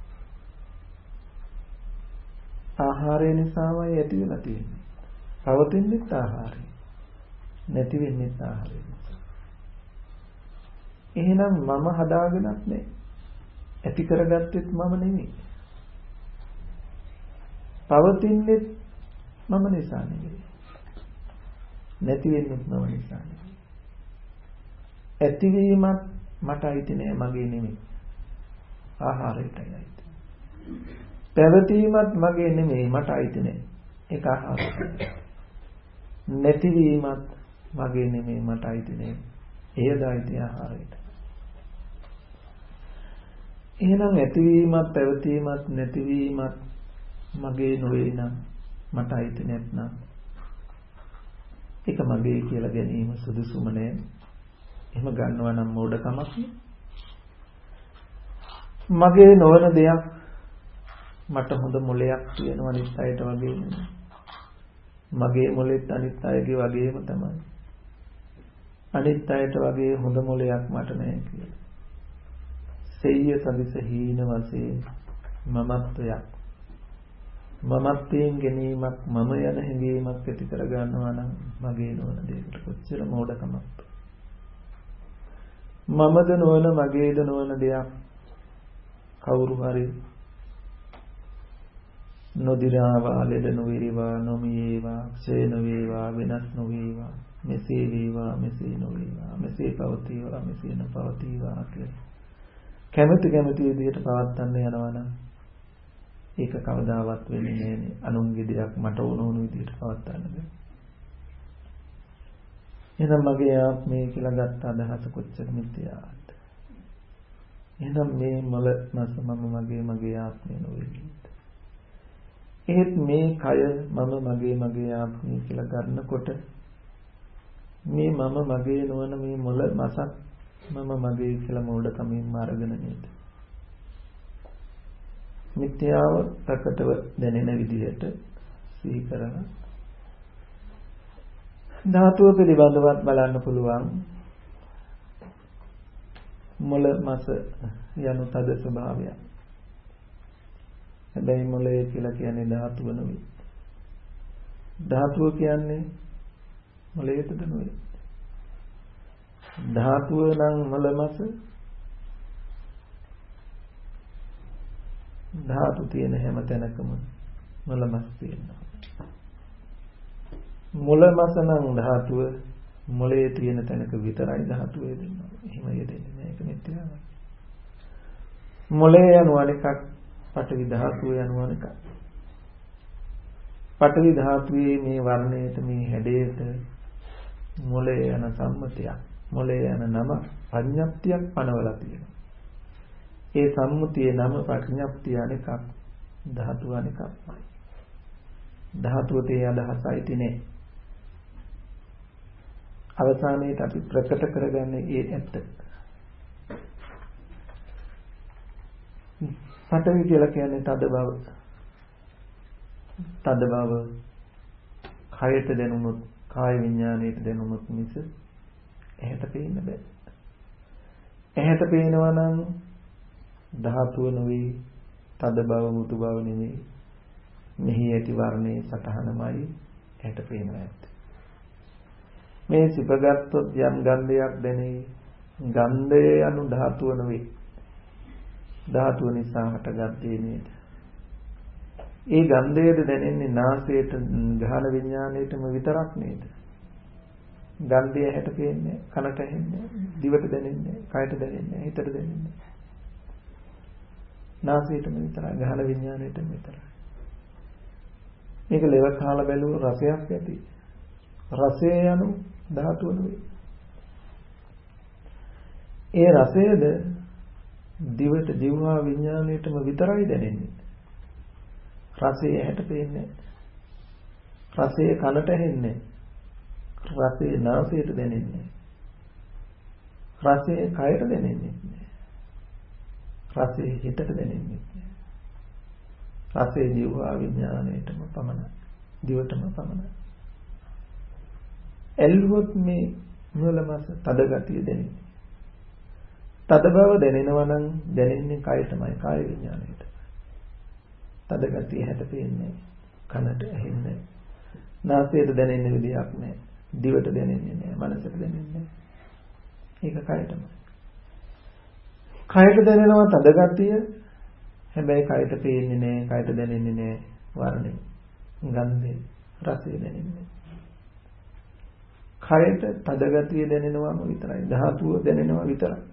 ආහාරය නිසාමයි ඇති වෙලා තියෙන්නේ. පවතින්නේ ආහාරය. නැති වෙන්නේ ආහාරය නිසා. එහෙනම් මම හදාගෙනත් නෑ. ඇති කරගත්තෙත් මම නෙමෙයි. පවතින්නේ මම නිසා නෙමෙයි. නැති වෙන්නේ මම නිසා නෙමෙයි. ඇතිවීමත් මට අයිති නෑ මගේ නෙමෙයි. ආහාරයටයි අයිති. පැවතීමත් මගේ නෙමෙයි මට අයිති නෑ. ඒක ආහාරයට. නැතිවීමත් මගේ නෙමෙයි මට අයිති නෑ. එයද අයිති ආහාරයට. එහෙනම් ඇතිවීමත් පැවතීමත් නැතිවීමත් මගේ නොවේ නම් මට අයිති නැත්නම් ඒක මගේ කියලා ගැනීම සුදුසුම නෑ. එහෙම ගන්නවා නම් මෝඩකමක්. මගේ නොවන දෙයක් මට හොඳ මොලයක් තියෙනවා අනිත් අයට වගේ නෙමෙයි. මගේ මොලෙත් අනිත් අයගේ වගේම තමයි. අනිත් අයට වගේ හොඳ මොලයක් මට නැහැ කියලා. සෙය්‍ය සදිස හීන වශයෙන් මමත්වයක්. මමත්වයෙන් ගැනීමක් මම යන හැඟීමක් ඇති කර ගන්නවා නම් මගේ නොවන දෙයකට කොච්චර මෝඩකමක්ද. මමද නොවන මගේද නොවන දෙයක් කවුරු හරි නොදිරාවා ලෙඩ නොවේවා නොමියේවා ක්ෂය නොවේවා වෙනස් නොවේවා මෙසේ වේවා මෙසේ නොවේවා මෙසේ පවතිවා මෙසේ නොපවතිවා කියලා කැමැති කැමැති විදිහට පවත්වන්න යනවා නම් ඒක කවදාවත් වෙන්නේ නැහැ. අනුන්ගේ දෙයක් මට ඕන ඕන විදිහට පවත්වන්න බෑ. එහෙනම් මගේ ආත්මය කියලා ගත්ත අදහස කොච්චර මිත්‍යාද? එහෙනම් මේ මොළ මස මම මගේ මගේ ආත්මය නෙවෙයි. ඒත් මේ කය මම මගේ මගේ ආත්මය කියලා ගන්නකොට මේ මම මගේ නොවන මේ මොළ මසක් මම මගේ කියලා මෝඩකමින් අරගෙන නේද? මිත්‍යාව ප්‍රකටව දැනෙන විදිහට සිහි කරලා ධාතුව පිළිබඳවත් බලන්න පුළුවන්. මොළ මස යනු තද ස්වභාවයක්. හැබැයි මොළය කියලා කියන්නේ ධාතුව නෙවෙයි. ධාතුව කියන්නේ මොළයටද නෙවෙයි. ධාතුව නම් මොළ මස ධාතු තියෙන හැම තැනකම මොළ මස් තියෙනවා. මොළ මස නම් ධාතුව මොළයේ තියෙන තැනක විතරයි ධාතුව යෙදෙන්නේ. එහෙම යෙදෙන්නේ නැහැ. ඒක මිත්‍යාවයි. මොළය යනු අනිකක්, පඨවි ධාතුව යනු අනිකක්. පඨවි ධාතුවේ මේ වර්ණයට මේ හැඩයට මොළය යන සම්මතයක්, මොළය යන නම ප්‍රඥප්තියක් පනවලා තියෙනවා. ඒ සම්මුතියේ නම ප්‍රඥප්තිය අනිකක්, ධාතුව අනිකක්මයි. ධාතුවේ අදහසයි තිනේ. අවසානයේට අපි ප්‍රකට කරගන්නේ ඒ ඇත්ත. පඨවි කියලා කියන්නේ තද බව. තද බව කයට දැනුනොත් කාය විඥාණයට දැනුමක් මිස ඇහැට පේන්න බෑ. ඇහැට පේනවා නම් ධාතුව නෙවෙයි, තද බව මුතු බව නෙවෙයි. මෙහි ඇති වර්ණයේ සටහනමයි ඇහැට පේනවා. මේ සිපගත්තොත් යම් ගන්ධයක් දැනේ. ගන්ධය anu ධාතුව නෙවෙයි. ධාතුව නිසා හටගත් දේ නේද? ඒ ගන්ධයද දැනෙන්නේ නාසයට, ගහන විඥාණයටම විතරක් නේද? ගන්ධය ඇහැට පේන්නේ, කනට ඇහෙන්නේ, දිවට දැනෙන්නේ, කයට දැනෙන්නේ, හිතට දැනෙන්නේ. නාසයටම විතරයි, ගහන විඥාණයටම විතරයි. මේක ලෙව කාලා බැලුව රසයක් ඇති. රසය යනු ධාතුව නෙවෙයි. ඒ රසයද දිවට, දිවහා විඥාණයටම විතරයි දැනෙන්නේ. රසය ඇහැට පේන්නේ. රසය කනට ඇහෙන්නේ. රසය නාසයට දැනෙන්නේ. රසය කයට දැනෙන්නේ නැහැ. රසය හිතට දැනෙන්නේ නැහැ. රසය දිවහා විඥාණයටම පමණයි. දිවටම පමණයි. එල්ලුවොත් මේ මුලමස තද ගතිය දැනෙන්නේ. තද බව දැනෙනවා නම් දැනෙන්නේ කයටමයි, කාය විඥාණයට. තද ගතිය හැට පේන්නේ, කනට ඇහෙන්නේ, නාසයට දැනෙන්න විදියක් නැහැ, දිවට දැනෙන්නේ නැහැ, මනසට දැනෙන්නේ නැහැ. ඒක කයටමයි. කයට දැනෙනවා තද ගතිය, හැබැයි කයට පේන්නේ නැහැ, කයට දැනෙන්නේ නැහැ වර්ණය, ගන්ධය, රසය දැනෙන්නේ. කයට තද ගතිය දැනෙනවම විතරයි, ධාතුව දැනෙනවා විතරයි.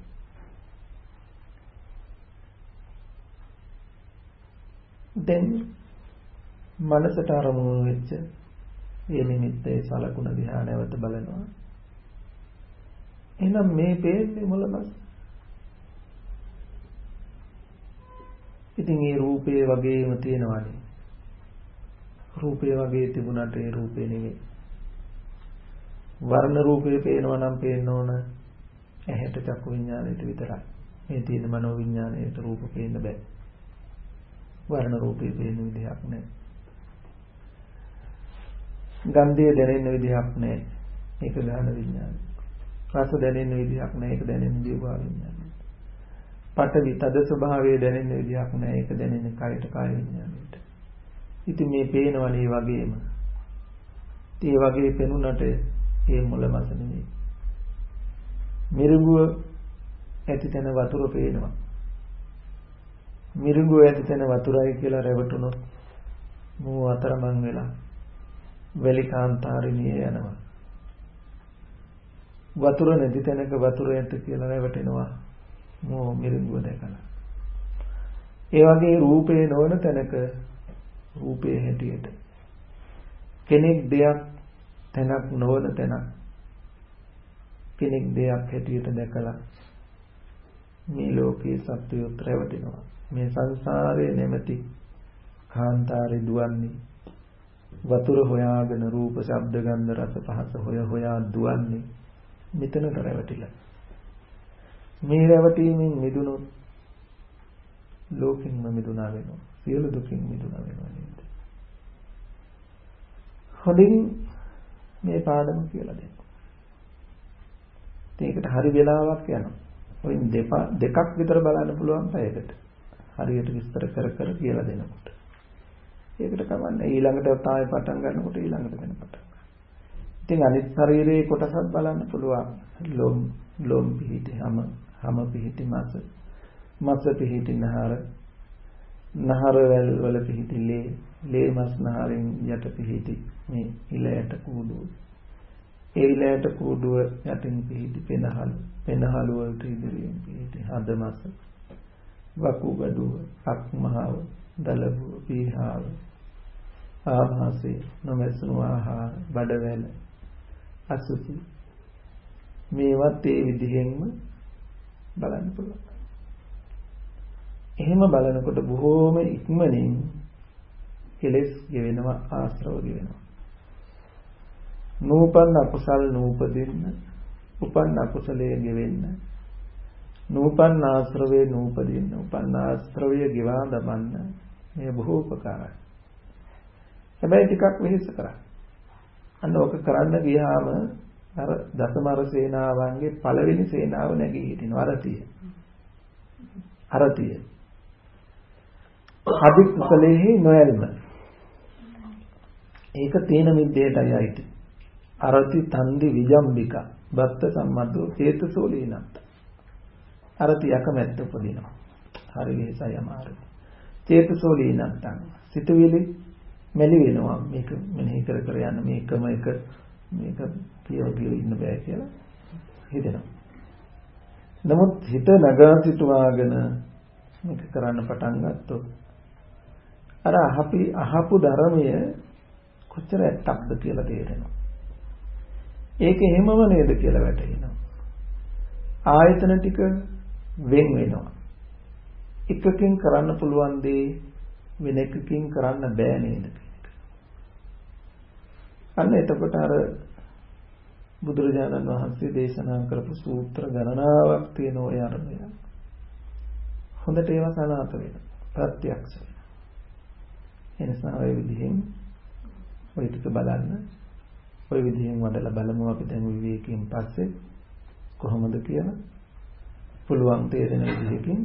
දැන් මනසට අරමුණු වෙච්ච මේ නිමිත්තේ සලකුණ දිහා නැවත බලනවා. එහෙනම් මේ පේන්නේ මොළමස්. ඉතින් ඒ රූපේ වගේම තියෙනවානේ. රූපේ වගේ තිබුණාට ඒ රූපේ නෙවෙයි. වර්ණ රූපේ පේනවා නම් පේන්න ඕන ඇහැට චක්කු විඥාණයට විතරයි. මේ තියෙන මනෝ විඥාණයට රූප පේන්න බෑ. වර්ණ රූපේ පේන විදිහක් නැහැ. ගන්ධය දැනෙන්න විදිහක් නැහැ. ඒක ගාන විඥානය. රස දැනෙන්න විදිහක් නැහැ. ඒක දැනෙන ජීවා විඥානය. පඨවි තද ස්වභාවය දැනෙන්න විදිහක් නැහැ. ඒක දැනෙන්නේ කයට, කාය විඥානයට. ඉතින් මේ පේනවනේ වගේම. ඒ වගේ පෙනුනට ඒ මුලමස නෙමෙයි. මිරිඟුව ඇති තැන වතුර පේනවා. මිරිඟුව ඇති තැන වතුරයි කියලා රැවටුනොත් මෝ අතරමං වෙලා වෙලිකාන්තාරිනිය යනවා. වතුර නැති තැනක වතුර ඇත කියලා රැවටෙනවා මෝ මිරිඟුව දැකලා. ඒ වගේ රූපේ නොවන තැනක රූපේ හැටියට කෙනෙක් දෙයක් තැනක් නොවන තැනක් කෙනෙක් දෙයක් හැටියට දැකලා මේ ලෝකේ සත්‍යය රැවටෙනවා. මේ සංසාරයේ නැමැති කාන්තාරේ දුවන්නේ වතුර හොයාගෙන රූප, ශබ්ද, ගන්ධ, රස, පහස හොය හොයා දුවන්නේ මෙතනට රැවටිලා. මේ රැවටීමෙන් මිදුණොත් ලෝකෙන්ම මිදුණා වෙනවා. සියලු දුකින් මිදුණා වෙනවා නේද? හොඳින් මේ පාඩම කියලා දෙන්න. ඒකට හරි වෙලාවක් යනවා. ඔය දෙකක් විතර බලන්න පුළුවන් පැයකට. හරියට විස්තර කර කර කියලා දෙනකොට. ඒකට කවන්නේ ඊළඟට තායි පටන් ගන්නකොට ඊළඟට වෙන පටන් ගන්න. ඉතින් අනිත් ශරීරයේ කොටසත් බලන්න පුළුවන්. ලොම් ලොම් පිහිටි හැම හැම පිහිටි මාස මාස පිහිටි නහර නහර වල වල පිහිටි ලේ ලේ මාස් නහරෙන් යට පිහිටි මේ ඉලයට කූඩුව. ඒ ඉලයට කූඩුව යටින් පිහිටි පෙනහළු පෙනහළු වලට ඉදිරියෙන් පිහිටි හද මාස වකුගඩුව, අක්මහාව, දලබුව, පීහාව, ආමාශය, නොමැසුණු ආහාර, බඩවැල, අසුචි මේවත් ඒ විදිහෙන්ම බලන්න පුළුවන්. එහෙම බලනකොට බොහෝම ඉක්මනින් කෙලෙස් ගෙවෙනවා, ආශ්‍රව ගෙවෙනවා. නූපන්න අකුසල් නූපදින්න, උපන්න අකුසලයේ ගෙවෙන්න, නූපන්න ආශ්‍රවේ නූපදින්න, උපන්න ආශ්‍රවය ගෙවා දමන්න මේ බොහෝ උපකාරයි. හැබැයි ටිකක් වෙහෙස කරා. අන්න ඕක කරන්න ගියාම අර දසමර සේනාවන්ගේ පළවෙනි සේනාව නැගී හිටිනවා අරතිය. අරතිය. අදි කුසලෙහි නොයල්ම. ඒක තේන මිද්දේටයි අයිති. අරති තන්දි විජම්බික බත්ත සම්මද්දෝ චේතසෝලීනත්. අරති යකමැත්ත උපදිනවා. හරි වෙසයි අමාරුයි. චේතසෝලීනත් සිතුවිලි මෙලි වෙනවා මේක මෙනෙහි කර කර යන මේකම එක මේක කියව කියව ඉන්න බෑ කියලා හිතෙනවා. නමුත් හිත නගා සිටුවාගෙන මේක කරන්න පටන් ගත්තොත් අර අහපි අහපු ධර්මය කොච්චර ඇත්තක්ද කියලා තේරෙනවා. ඒක එහෙමම නේද කියලා වැටහෙනවා. ආයතන ටික වෙන් වෙනවා. එකකින් කරන්න පුළුවන් දේ වෙන එකකින් කරන්න බෑ නේද? අන්න එතකොට අර බුදුරජාණන් වහන්සේ දේශනා කරපු සූත්‍ර ගණනාවක් තියෙන ඔය අරමුණ. හොඳට ඒවා සනාථ වෙනවා. ප්‍රත්‍යක්ෂ වෙනවා. එනිසා ඔය විදිහෙන් ඔය ටික බලන්න. ඔය විදිහෙන් වඩලා බලමු අපි දැන් විවේකයෙන් පස්සේ කොහොමද කියලා. පුළුවන් තේරෙන විදිහකින්.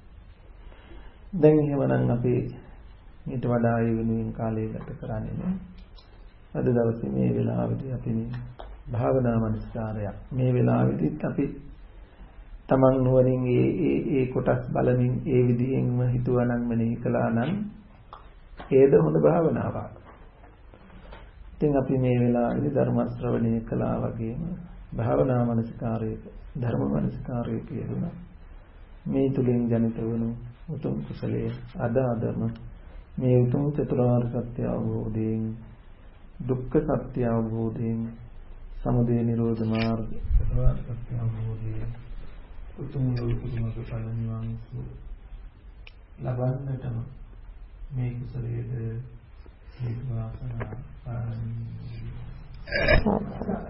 දැන් එහෙමනම් අපි ඊට වඩා ඒ වෙනුවෙන් කාලය ගත කරන්නේ නෑ. අද දවසේ මේ වෙලාවේදී අපි මේ භාවනා මනස්කාරයක් මේ වෙලාවේදීත් අපි තමන් නුවණින් ඒ ඒ ඒ කොටස් බලමින් ඒ විදිහෙන්ම හිතුවා නම් මෙනෙහි කළා නම් ඒද හොඳ භාවනාවක්. ඉතින් අපි මේ වෙලාවේදී ධර්ම ශ්‍රවණය කළා වගේම භාවනා මනස්කාරයක ධර්ම මනස්කාරයක කියනවා මේ තුලින් ජනිත වුණු උතුම් කුසලයේ අද අදම මේ උතුම් චතුරාර්ය සත්‍ය අවබෝධයෙන් දුක්ඛ සත්‍ය අවබෝධයෙන් සමුදය නිරෝධ මාර්ග චතුරාර්ය සත්‍ය අවබෝධයෙන් උතුම් ලෝකුතුමක ඵල නිවන් සුව ලබන්නටම මේ කුසලයේද හේතු වාසනා පාරමී